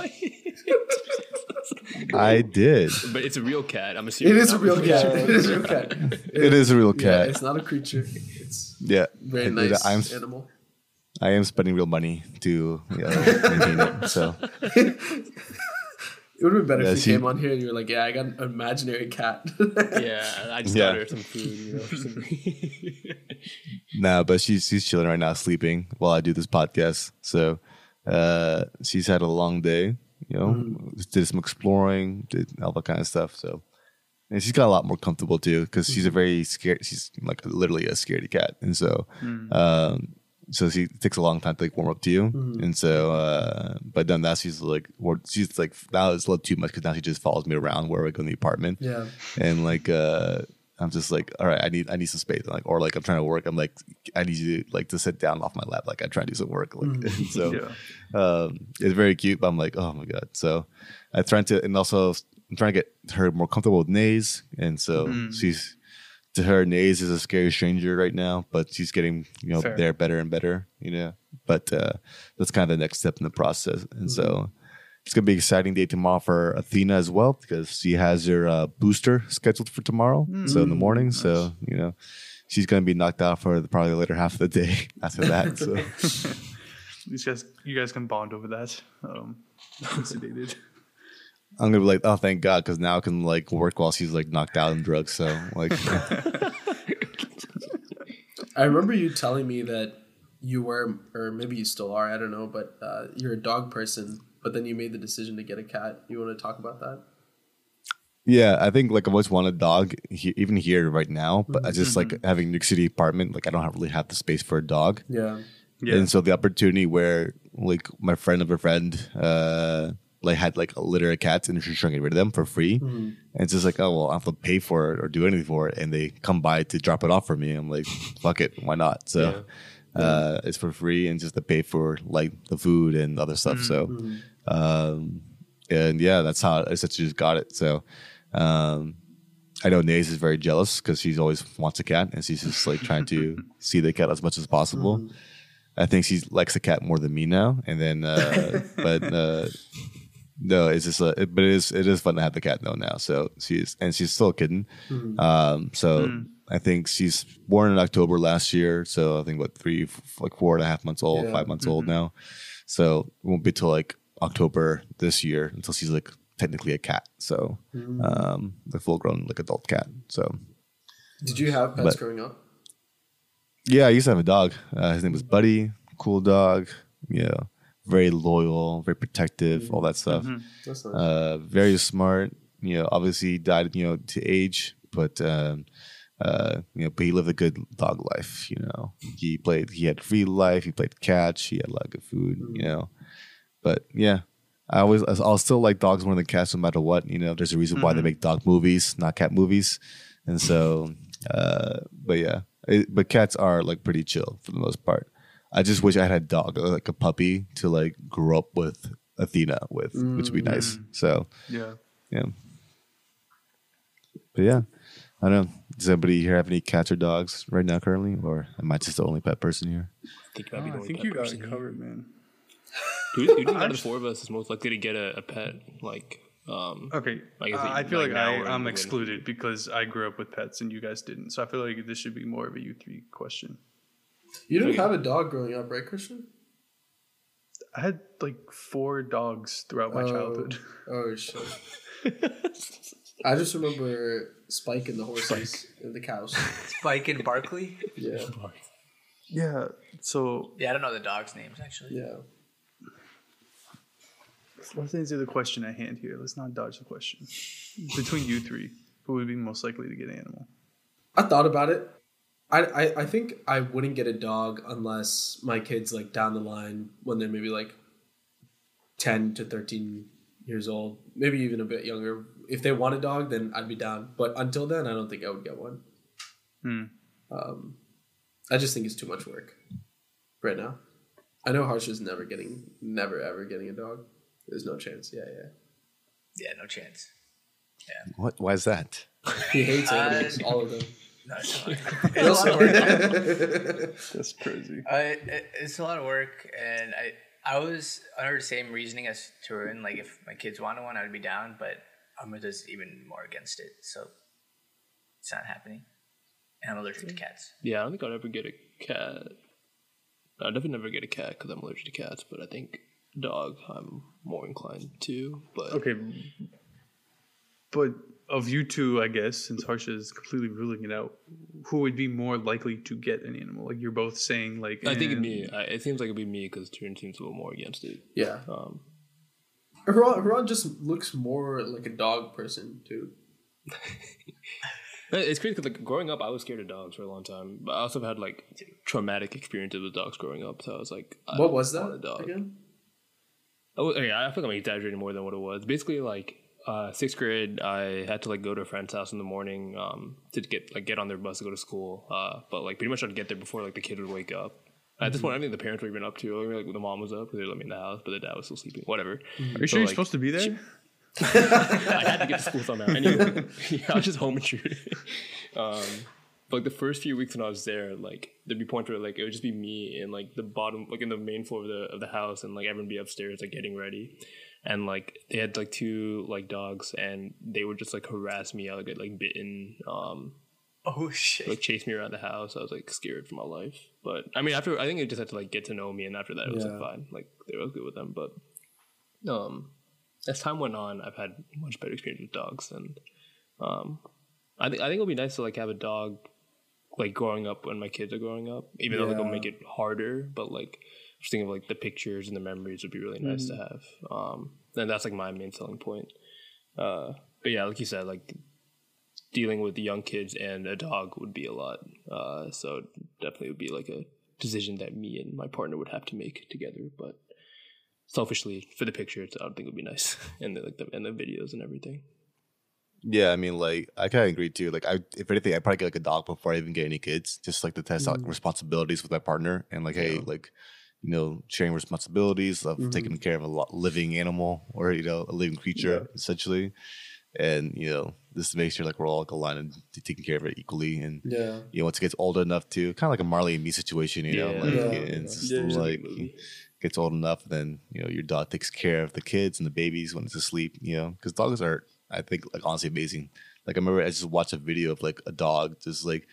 D: I did.
B: But it's a real cat. I'm assuming.
A: It is a
B: not
A: real
B: with-
A: cat. It is a real cat.
D: It is a real
A: Yeah,
D: cat.
A: it's not a creature. It's
D: Yeah,
A: a very
D: It-
A: nice
D: I'm
A: animal.
D: I am spending real money to uh, maintain it. So
A: It would have been better
D: Yeah,
A: if you
D: she-
A: came on here and you were like, "Yeah, I got an imaginary cat."
B: Yeah, I just
D: Yeah.
B: got her some food. You know, for some-
D: no, but she's she's chilling right now, sleeping while I do this podcast. So uh, she's had a long day. You know, did some exploring, did all that kind of stuff. So. And she's got a lot more comfortable too, because she's a very scared. She's like literally a scaredy cat, and so, um, so she it takes a long time to like warm up to you, and so, uh, but then now she's like, war- she's like now it's a little too much because now she just follows me around where we go in the apartment,
A: Yeah.
D: and like, uh, I'm just like, all right, I need I need some space, like, or like I'm trying to work, I'm like, I need you like to sit down off my lap, like I try to do some work, like, and so,
E: Yeah.
D: um, it's very cute, but I'm like, oh my god, so I trying to, and also. I'm trying to get her more comfortable with Naze, and so she's to her Naze is a scary stranger right now, but she's getting you know
E: Fair.
D: there better and better, you know. But uh, that's kind of the next step in the process, and so it's gonna be an exciting day tomorrow for Athena as well because she has her uh, booster scheduled for tomorrow, so in the morning. So you know she's gonna be knocked out for the, probably the later half of the day after that. So
E: These guys, you guys can bond over that. Um, sedated.
D: I'm gonna be like, oh, thank God, because now I can like work while she's like knocked out and drugs. So like.
A: I remember you telling me that you were, or maybe you still are, I don't know, but uh, you're a dog person, but then you made the decision to get a cat. You want to talk about that?
D: Yeah, I think like I've always wanted a dog, he, even here right now. But I just like having New York City apartment. Like I don't have, really have the space for a dog.
A: Yeah.
E: Yeah.
D: And so the opportunity where like my friend of a friend uh like had like a litter of cats and she's trying to get rid of them for free. And it's just like, oh well, I have to pay for it or do anything for it. And they come by to drop it off for me. I'm like, fuck it, why not? So uh it's for free and just to pay for like the food and other stuff. So um and yeah, that's how I essentially just got it. So um I know Naze is very jealous because she's always wants a cat and she's just like trying to see the cat as much as possible. I think she likes the cat more than me now, and then, uh, but uh, no, it's just, uh, it, but it is, it is fun to have the cat though now. So she's, and she's still a kitten. Um, so
E: Mm.
D: I think she's born in October last year. So I think what three, f- like four and a half months old,
A: Yeah.
D: five months old now. So it won't be till like October this year until she's like technically a cat. So um, the full grown like adult cat. So
A: Did you have pets
D: But-
A: growing up?
D: yeah, I used to have a dog. Uh, his name was Buddy. Cool dog. Yeah, very loyal, very protective, all that stuff.
A: That's nice.
D: Uh, very smart. You know, obviously died. You know, to age, but um, uh, you know, but he lived a good dog life. You know, he played. He had free life. He played catch. He had a lot of good food. You know, but yeah. I always, I'll still like dogs more than cats, no matter what. You know, there's a reason why they make dog movies, not cat movies, and so. Uh, but yeah, it, but cats are like pretty chill for the most part. I just wish I had a dog, like a puppy, to like grow up with Athena with, which would be nice. So
E: Yeah.
D: yeah, but yeah, I don't know. Does anybody here have any cats or dogs right now currently, or am I just the only pet person here?
B: I think you might be
E: Oh,
B: the
E: I
B: only
E: think
B: pet
E: you got
B: person
E: it
B: here.
E: covered, man.
B: Who, who do you think out of the four of us is most likely to get a, a pet? Like, um,
E: Okay,
B: Like,
E: uh,
B: is it,
E: I feel
B: like,
E: like,
B: now
E: I,
B: or
E: I'm
B: when?
E: excluded because I grew up with pets and you guys didn't. So I feel like this should be more of a you three question.
A: You didn't have a dog growing up, right, Christian?
E: I had like four dogs throughout my
A: Oh.
E: childhood.
A: Oh shit! I just remember Spike and the horses and the cows.
C: Spike and Barkley.
A: Yeah,
E: Yeah. So
C: Yeah, I don't know the dogs' names actually.
A: yeah.
E: let's answer the question at hand here. Let's not dodge the question. Between you three, who would be most likely to get an animal?
A: I thought about it. I, I I think I wouldn't get a dog unless my kids like down the line when they're maybe like ten to thirteen years old, maybe even a bit younger. If they want a dog, then I'd be down. But until then, I don't think I would get one.
E: Hmm.
A: Um, I just think it's too much work right now. I know Harsha's never getting, never ever getting a dog. There's no chance. Yeah, yeah.
C: Yeah, no chance.
D: What? Why is that?
A: He hates animals, all of them.
C: No, it's, not. It's a lot of work.
E: That's crazy.
C: Uh, it, it's a lot of work, and I I was under the same reasoning as Tarun. Like, if my kids wanted one, I'd be down, but Amrita's even more against it, so it's not happening. And I'm allergic to cats.
B: yeah, I don't think I'd ever get a cat. I'd definitely never get a cat because I'm allergic to cats, but I think dog I'm more inclined to. But
E: Okay. But of you two, I guess, since Harsha is completely ruling it out, who would be more likely to get an animal? Like you're both saying, like
B: I think
E: eh,
B: it'd be, I, it seems like it'd be me because Taryn seems a little more against it.
A: Yeah.
B: Um,
A: Haran, Haran just looks more like a dog person, too.
B: It's crazy because like growing up, I was scared of dogs for a long time, but I also have had like traumatic experiences with dogs growing up. So I was like, I
A: What
B: don't
A: was
B: want
A: that
B: a dog.
A: again?
B: Oh, okay, I feel like I'm exaggerating more than what it was. Basically, like uh, sixth grade, I had to like go to a friend's house in the morning um, to get like get on their bus to go to school. Uh, but like pretty much I'd get there before like the kid would wake up. At this point, I think the parents were even up too. Like, like the mom was up because they let me in the house, but the dad was still sleeping. Whatever.
E: Are you
B: So,
E: sure you're
B: like,
E: supposed to be there?
B: I had to get to school somehow. Anyway, yeah, I was just home intruding. um, but like the first few weeks when I was there, like there'd be points where like it would just be me in like the bottom, like in the main floor of the of the house, and like everyone would be upstairs like getting ready, and like they had like two like dogs, and they would just like harass me. I would get like bitten. Um,
C: Oh shit!
B: like chase me around the house. I was like scared for my life. But I mean, after I think it just had to like get to know me, and after that it was like
A: Yeah.
B: fine. Like they were good with them. But um, as time went on, I've had much better experience with dogs, and um, I think I think it'll be nice to like have a dog like growing up when my kids are growing up. Even though like it'll
A: Yeah.
B: make it harder, but like just thinking of like the pictures and the memories would be really nice to have. Um, and that's like my main selling point. Uh, but yeah, like you said, like dealing with young kids and a dog would be a lot. Uh, so definitely would be like a decision that me and my partner would have to make together. But selfishly, for the pictures, I don't think it would be nice, and the, like the and the videos and everything.
D: Yeah, I mean, like I kind of agree too. Like, I if anything, I probably get like a dog before I even get any kids, just like to test out responsibilities with my partner and like, hey, like you know, sharing responsibilities of
A: Mhm.
D: taking care of a lo- living animal or you know, a living creature essentially, and you know, just to make sure like we're all like aligned and t- taking care of it equally. And
A: Yeah.
D: you know, once it gets old enough to kind of like a Marley and Me situation, you know,
B: Yeah.
D: like
A: Yeah.
D: it's just
E: Yeah.
D: like gets old enough, then you know your dog takes care of the kids and the babies when it's asleep. You know, because dogs are, I think, like honestly amazing. Like I remember I just watched a video of like a dog just like,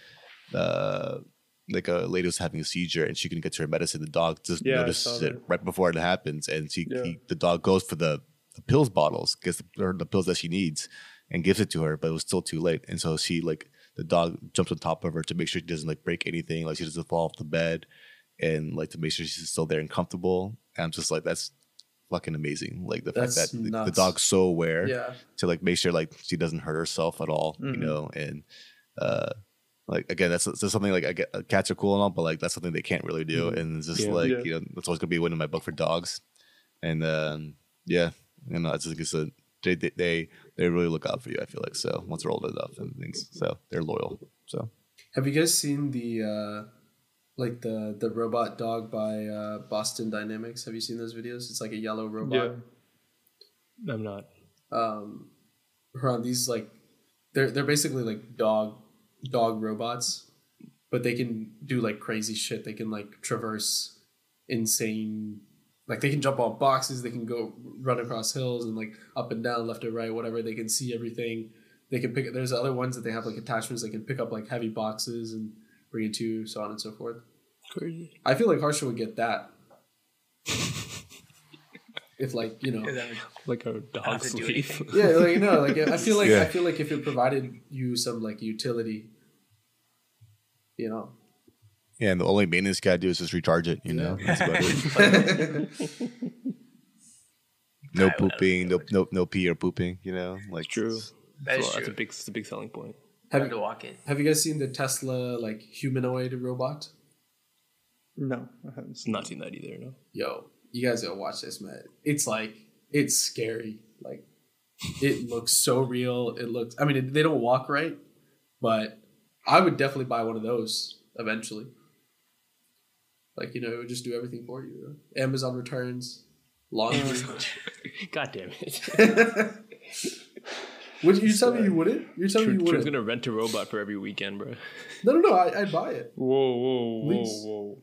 D: uh, like a lady was having a seizure and she couldn't get to her medicine. The dog just
E: Yeah, I
D: notices
E: saw
D: it
E: that.
D: right before it happens, and she
E: Yeah.
D: he, the dog goes for the, the pills bottles, gets the, or the pills that she needs, and gives it to her, but it was still too late. And so she like the dog jumps on top of her to make sure she doesn't like break anything, like she doesn't fall off the bed, and like to make sure she's still there and comfortable. And I'm just like, that's fucking amazing. Like the
A: That's
D: fact that the, the
A: nuts.
D: dog's so aware
A: Yeah.
D: to like make sure like she doesn't hurt herself at all, you
E: Mhm.
D: know. And uh like again, that's, that's something like I get uh, cats are cool and all, but like that's something they can't really do.
A: Mhm.
D: And it's just
B: Yeah.
D: like
E: Yeah.
D: you know, that's always gonna be a win in my book for dogs. And um yeah, you know, I just think it's a they they they they really look out for you. I feel like so once they're old enough and things, so they're loyal. So
A: Have you guys seen the uh, like the the robot dog by uh, Boston Dynamics? Have you seen those videos? It's like a yellow robot.
E: Yeah.
B: I'm not.
A: Um, around these like they're they're basically like dog dog robots, but they can do like crazy shit. They can like traverse insane. Like they can jump on boxes. They can go run across hills and like up and down, left or right, whatever. They can see everything. They can pick. There's other ones that they have like attachments. They can pick up like heavy boxes and bring it to you, so on and so forth.
B: Crazy.
A: I feel like Harsha would get that. If like you know,
C: Is that-
B: Like a
C: have
B: dog
C: to do
B: sleep.
C: anything.
A: yeah, like you know, like I feel like
D: Yeah.
A: I feel like if it provided you some like utility, you know,
D: yeah, and the only maintenance you gotta do is just recharge it. You know,
A: Yeah.
D: that's about it. No
C: I would-
D: pooping, no no no pee or pooping. You know, like
B: True.
C: That is
B: So
C: true.
B: that's a big, that's a big selling point.
A: have
C: Have to
A: you,
C: walk it.
A: have you guys seen the Tesla like humanoid robot?
E: No, I haven't seen.
B: Not seen that either. No.
A: Yo, you guys gotta watch this, man. It's like it's scary. Like it looks so real. It looks. I mean, it, they don't walk right, but I would definitely buy one of those eventually. Like you know, it would just do everything for you. Amazon returns, laundry.
B: God damn it.
A: Would you tell me you wouldn't? You're telling me
B: True,
A: you
B: True's
A: wouldn't?
B: gonna rent a robot for every weekend, bro.
A: No, no, no. I, I'd buy it.
E: Whoa, whoa, whoa,
A: Please.
E: whoa.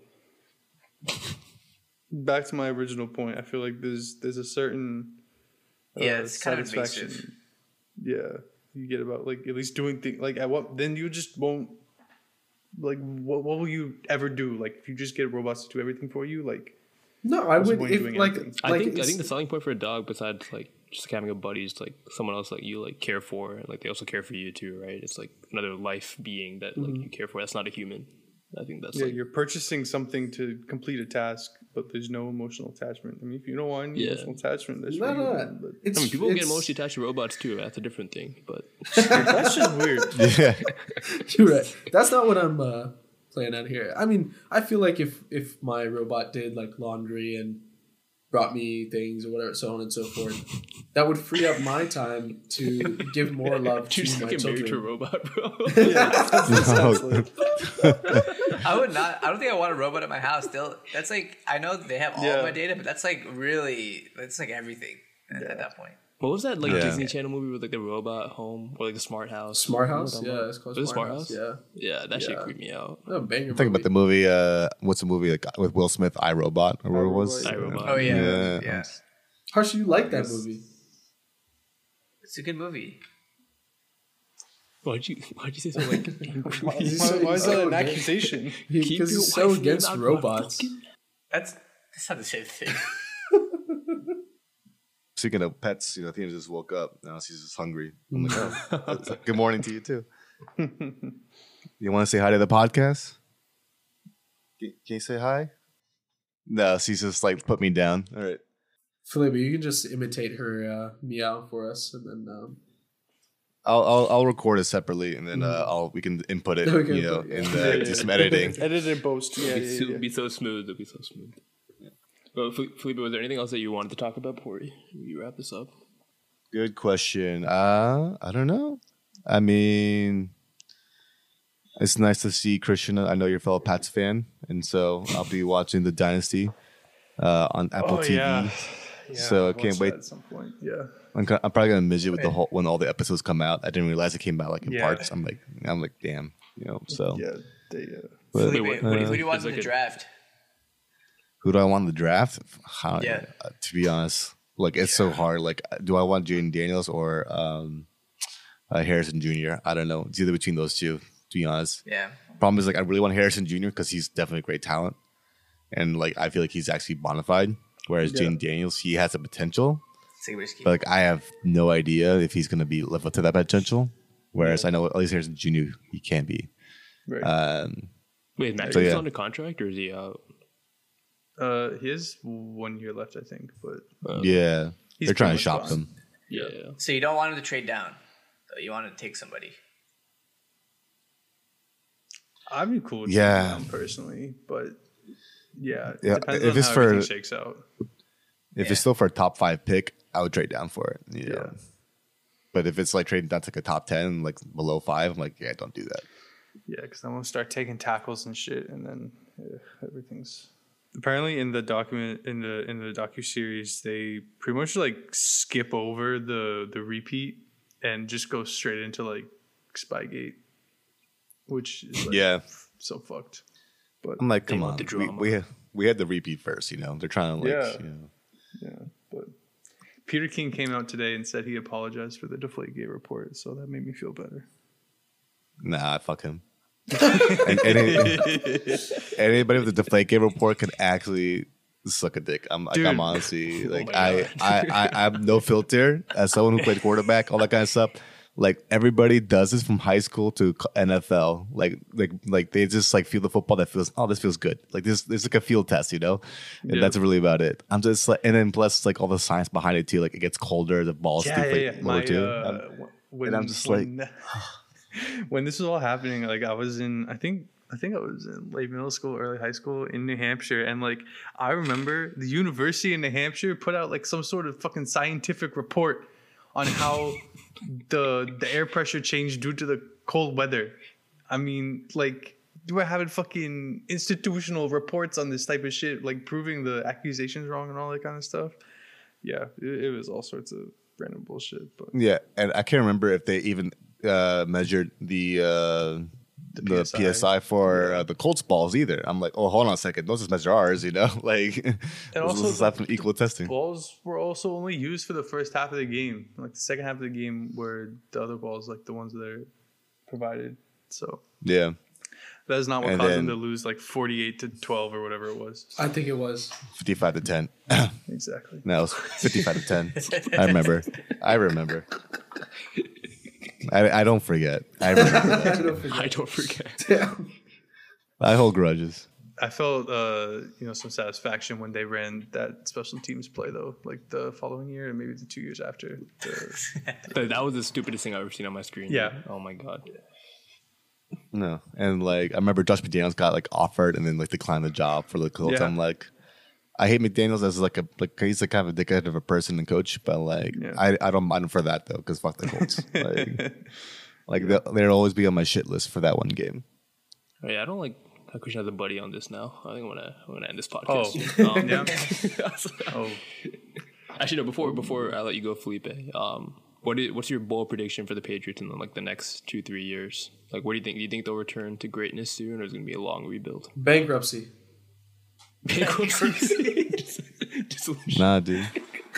E: Back to my original point. I feel like there's there's a certain uh,
C: Yeah, it's kind of
E: satisfaction.
C: invasive.
E: Yeah, you get about like at least doing things like at what then you just won't like what what will you ever do like if you just get robots to do everything for you like
A: No, I
E: What's the
A: would
E: point
A: if
E: of doing
A: like
E: anything?
B: I
A: like
B: think I
A: it's-
B: think the selling point for a dog, besides like just having a buddy, is like someone else like you like care for, and like they also care for you too, right? It's like another life being that like you care for. That's not a human. I think that's
E: yeah
B: like
E: you're purchasing something to complete a task but there's no emotional attachment. I mean if you don't want any
B: Yeah.
E: emotional attachment that's
A: no,
E: for
A: no,
E: you,
A: no.
E: but
A: It's,
B: I mean, people get
A: it's-
B: emotionally attached to robots too. That's a different thing, but
E: that's just weird.
D: yeah,
A: You're right. That's not what I'm uh, playing out here. I mean, I feel like if if my robot did like laundry and brought me things or whatever, so on and so forth, that would free up my time to give more love to
B: you're just
A: my
B: get married to a
A: children.
B: robot, bro.
E: Yeah, that's, that's what it sounds like.
C: I would not. I don't think I want a robot at my house. Still, that's like I know they have all
E: Yeah.
C: of my data, but that's like really that's like everything at, at that point.
B: What was that like
D: Yeah.
B: Disney Channel movie with like the robot home or like the smart house?
A: Smart
B: You know
A: house,
B: what I'm
A: yeah,
B: talking
A: it's called
B: about? Was it
A: Smart,
B: Smart
A: House.
B: House?
A: Yeah,
B: Yeah, that shit
A: Yeah.
B: creeped me out.
A: a banger.
D: think about the
A: movie.
D: movie. Uh, what's the movie like with Will Smith, I, Robot, or whatever it was?
E: I,
B: Robot.
C: Oh yeah,
D: Yeah.
C: yeah.
A: Harsh, you like that
E: Yes.
A: movie?
C: It's a good movie.
B: Why'd you Why'd you say so like?
E: Why,
A: He's
E: why-
A: so-
E: why is
A: he's
E: that
A: so
E: an
A: gay.
E: accusation?
B: Keep
A: Because
B: your
A: he's so
B: wife
A: against
B: out of my
A: robots.
B: fucking-
C: That's that's not the same thing.
D: Speaking of pets, you know, Athena just woke up. Now she's just hungry. I'm like, oh, it's like, good morning to you too. You want to say hi to the podcast? Can, can you say hi? No, she's just like put me down. All right.
A: Felipe, you can just imitate her uh, meow for us, and then um,
D: I'll, I'll I'll record it separately, and then uh, I'll we can input it,
A: We can
D: you know,
A: input it,
D: in
A: yeah.
D: the,
E: Yeah,
D: do
E: yeah.
D: some editing.
E: Edit and post. Yeah,
B: It'd be,
E: yeah,
B: so,
E: yeah.
B: be so smooth. It'd be so smooth. Yeah. Well, Fe- Felipe, was there anything else that you wanted to talk about before we, we wrap this up?
D: Good question. Uh, I don't know. I mean, it's nice to see Christian. I know you're a fellow Pats fan, and so I'll be watching the Dynasty uh, on Apple
E: Oh,
D: T V.
E: yeah. Yeah,
D: So I
E: I'll
D: can't
E: watch
D: wait.
E: that at some point. Yeah.
D: I'm, ki- I'm probably gonna miss it with the whole when all the episodes come out. I didn't realize it came out like in
E: Yeah.
D: parts. I'm like, I'm like, damn, you know. So
E: Yeah. They, uh,
D: but,
C: Felipe,
B: wait,
C: who, do-
D: uh,
C: who do you want
B: it's
C: in
B: like
C: the
B: a-
C: draft?
D: who do I want in the draft? How,
C: Yeah.
D: uh, to be honest, like it's so hard. Like, do I want Jaden Daniels or um, uh, Harrison Junior? I don't know. It's either between those two. To be honest,
C: Yeah.
D: problem is like I really want Harrison Junior because he's definitely a great talent, and like I feel like he's actually bona fide. Whereas
E: Yeah.
D: Jaden Daniels, he has a potential,
C: It's risky.
D: but like I have no idea if he's gonna be live up to that potential. Whereas I know at least Harrison Junior he can be.
E: right.
D: Um,
B: Wait, is Matt
D: So,
B: Jones
D: yeah.
B: under contract or is he out?
E: Uh, he has one year left, I think, but
B: Uh,
D: yeah,
E: He's
D: they're trying to
E: pretty
D: shop
E: much
D: them.
B: Yeah.
C: So you don't want him to trade down. Though. You want to take somebody.
E: I'd be cool with
D: Yeah.
E: yeah. him personally, but yeah, it
D: Yeah,
E: depends
D: if
E: on
D: it's
E: how
D: for-
E: everything shakes out.
D: If
C: Yeah.
D: it's still for a top five pick, I would trade down for it. You know?
E: Yeah.
D: But if it's like trading down to like a top ten, like below five, I'm like, yeah, don't do that.
E: Yeah, because then we'll start taking tackles and shit, and then yeah, everything's. Apparently, in the document in the in the docu series, they pretty much like skip over the the repeat and just go straight into like Spygate, which is like
D: Yeah.
E: so fucked. But
D: I'm like,
B: They
D: come
B: want
D: on,
B: the
D: we
B: drama.
D: we, we had the repeat first, you know. They're trying to like,
E: Yeah.
D: you know.
E: yeah, but Peter King came out today and said he apologized for the Deflategate report, so that made me feel better.
D: Nah, fuck him. and, any, anybody with a Deflategate report can actually suck a dick. I'm like,
E: Dude.
D: I'm honestly like,
B: my
D: I,
B: God.
D: I, I, I have no filter as someone who played quarterback, all that kind of stuff. Like everybody does this from high school to co- N F L. Like, like, like they just like feel the football that feels. Oh, this feels good. Like this, this is like a field test, you know. And
E: Yeah.
D: that's really about it. I'm just like, and then plus like all the science behind it too. Like it gets colder, the balls
E: Yeah, yeah,
D: deflate
E: yeah.
D: lower
E: My,
D: too.
E: uh,
D: Um,
E: wh- when,
D: and I'm just
E: when, when this was all happening, like I was in, I think, I think I was in late middle school, early high school in New Hampshire, and like I remember the university in New Hampshire put out like some sort of fucking scientific report on how the the air pressure changed due to the cold weather. I mean, like you were having fucking institutional reports on this type of shit, like proving the accusations wrong and all that kind of stuff. Yeah, it, it was all sorts of random bullshit, but
D: Yeah, and I can't remember if they even uh, measured the uh, the,
E: P S I.
D: P S I for uh, the Colts balls either. I'm like, oh, hold on a second, don't just measure ours, you know? Like, and
E: also
D: also
E: the-
D: have some equal testing.
E: balls were also only used for the first half of the game. Like the second half of the game were the other balls, like the ones that are provided. So
D: Yeah,
E: that is not what
D: And
E: caused
D: then-
E: them to lose like forty-eight to twelve or whatever it was.
A: I think it was.
D: fifty-five to ten.
E: Exactly.
D: No, it was fifty-five to ten. I remember. I remember. I, I don't forget. I remember that.
B: I don't forget.
A: Damn.
D: I hold grudges.
E: I felt uh, you know, some satisfaction when they ran that special teams play though, like the following year and maybe the two years after. The,
B: That that was the stupidest thing I've ever seen on my screen.
E: Yeah.
B: dude. Oh my god.
D: No, and like I remember Josh McDaniels got like offered and then like declined the job for the Colts.
E: Yeah.
D: I'm like, I hate McDaniels as like a like he's like kind of a dickhead of a person and coach, but like
E: Yeah.
D: I, I don't mind him for that though because fuck the Colts. like like they'll, they'll always be on my shit list for that one game.
B: Oh, yeah, I don't like how Christian has a buddy on this now. I think I'm gonna I'm gonna end this
E: oh,
B: podcast. Um,
E: yeah. Oh,
B: Actually, no. Before before I let you go, Felipe. Um, what is, what's your bold prediction for the Patriots in like the next two three years? Like, what do you think? Do you think they'll return to greatness soon, or is it gonna be a long rebuild?
A: Bankruptcy.
B: Bankruptcy. Just- dissolution.
D: Nah, dude.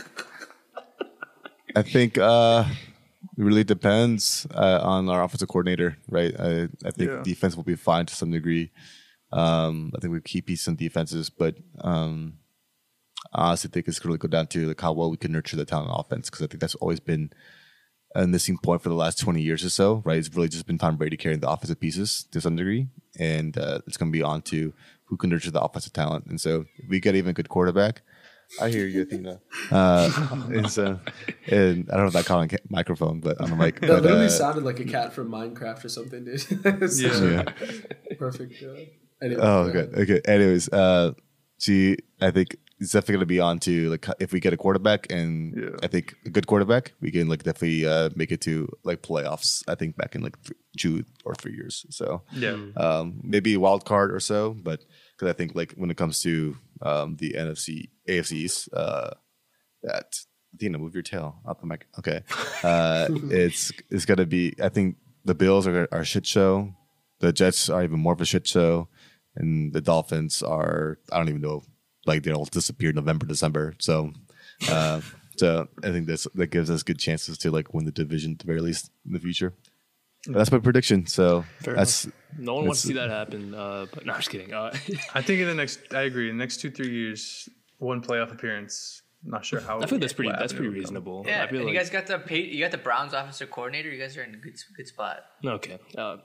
D: I think uh, it really depends uh, on our offensive coordinator, right? I, I think
E: Yeah.
D: defense will be fine to some degree. Um, I think we keep decent defenses, but um, I honestly think it's going to go down to like how well we can nurture the talent on offense because I think that's always been a missing point for the last twenty years or so, right? It's really just been Tom Brady carrying the offensive pieces to some degree, and uh, it's going to be on to who can nurture the offensive talent. And so if we get even a good quarterback, I hear you, Athena. Uh, and so, and I don't know if that calling microphone, but on the mic.
A: That
D: but,
A: literally
D: uh,
A: sounded like a cat from Minecraft or something, dude. It's
E: Yeah.
A: such a
D: Yeah.
A: Perfect. Uh, anyway,
D: Oh,
A: go
D: good.
A: ahead.
D: Okay. Anyways, uh, see, I think it's definitely going to be on to like if we get a quarterback, and
E: Yeah.
D: I think a good quarterback, we can like definitely uh, make it to like playoffs. I think back in like th- two or three years. So
E: Yeah.
D: um, maybe a wild card or so, but because I think like when it comes to um, the N F C, A F C East, uh, that Dina, move your tail out the mic. Okay, uh, it's it's gonna be. I think the Bills are are a shit show. The Jets are even more of a shit show, and the Dolphins are. I don't even know. Like they'll disappear November, December. So, uh, so I think this that gives us good chances to like win the division at the very least in the future. But that's my prediction. So
B: Fair
D: that's
B: No one wants to see
D: That's-
B: that happen. Uh, but no, I'm just kidding. Uh,
E: I think in the next, I agree. In the next two, three years, one playoff appearance. Not sure how.
B: I feel that's pretty.
E: what
B: That's pretty
E: avenue it would
B: reasonable.
C: Yeah,
B: I feel
C: and
B: like,
C: you guys got the pay, you got the Browns offensive coordinator. You guys are in a good good spot.
B: okay. Uh,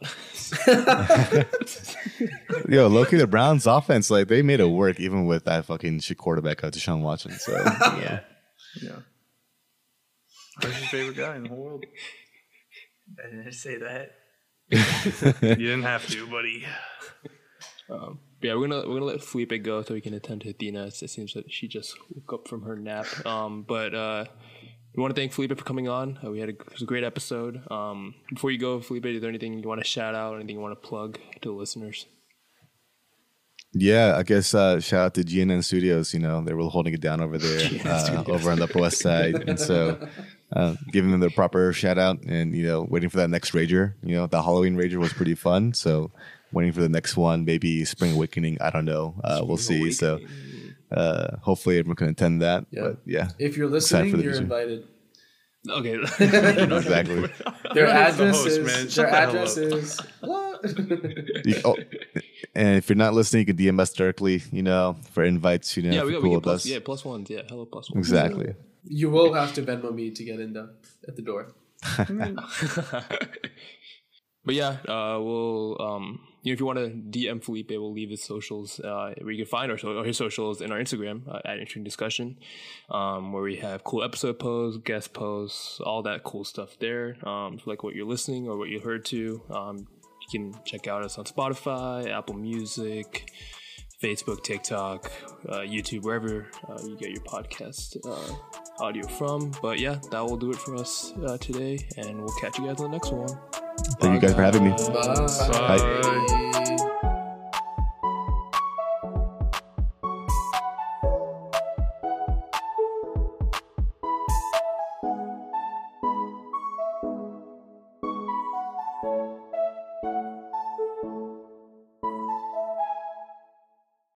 D: yo, Loki, the Browns offense, like they made it work even with that fucking shit quarterback, uh, Deshaun Watson. So
C: Yeah.
E: come. Yeah. Who's your favorite guy in the whole world?
C: I didn't say that.
E: You didn't have to, buddy.
B: um, yeah, we're gonna we're gonna let Felipe go so we can attend to Athena. It seems that she just woke up from her nap. Um, but uh, we want to thank Felipe for coming on. Uh, we had a, it was a great episode. Um, before you go, Felipe, is there anything you want to shout out? Anything you want to plug to the listeners?
D: yeah, I guess uh, shout out to G N N Studios. You know, they were holding it down over there, uh, over on the Upper West Side, and so uh, giving them the proper shout out, and you know, waiting for that next Rager. You know, the Halloween Rager was pretty fun, so waiting for the next one, maybe Spring Awakening. I don't know. Uh, we'll see. So uh, hopefully everyone can attend that.
A: Yeah.
D: But yeah,
A: If you're
D: Excited
A: listening,
D: for the
A: you're
D: vision.
A: invited.
B: Okay.
D: exactly.
A: Their
E: Everyone's the
A: address
E: host,
A: is.
E: man.
A: Their
E: Shut the hell
A: address
E: up.
A: is. What?
D: You- oh, and if you're not listening, you can D M us directly. You know, for invites. You know,
B: yeah,
D: if
B: we
D: you're
B: got we
D: cool
B: get
D: with
B: plus,
D: us.
B: yeah plus ones. Yeah, hello plus ones.
D: Exactly.
A: You will have to Venmo me to get in the, at the door.
B: But yeah, uh, we'll um, you know, if you want to D M Felipe, we'll leave his socials uh, where you can find our so- or his socials in our Instagram uh, at Interesting Discussion, um, where we have cool episode posts, guest posts, all that cool stuff there. Um, so like what you're listening or what you heard to, um, you can check out us on Spotify, Apple Music, Facebook, TikTok, uh, YouTube, wherever uh, you get your podcast uh, audio from. But yeah, that will do it for us uh, today, and we'll catch you guys on the next one.
D: Thank you guys for having me.
A: Bye.
E: Bye.
A: Bye.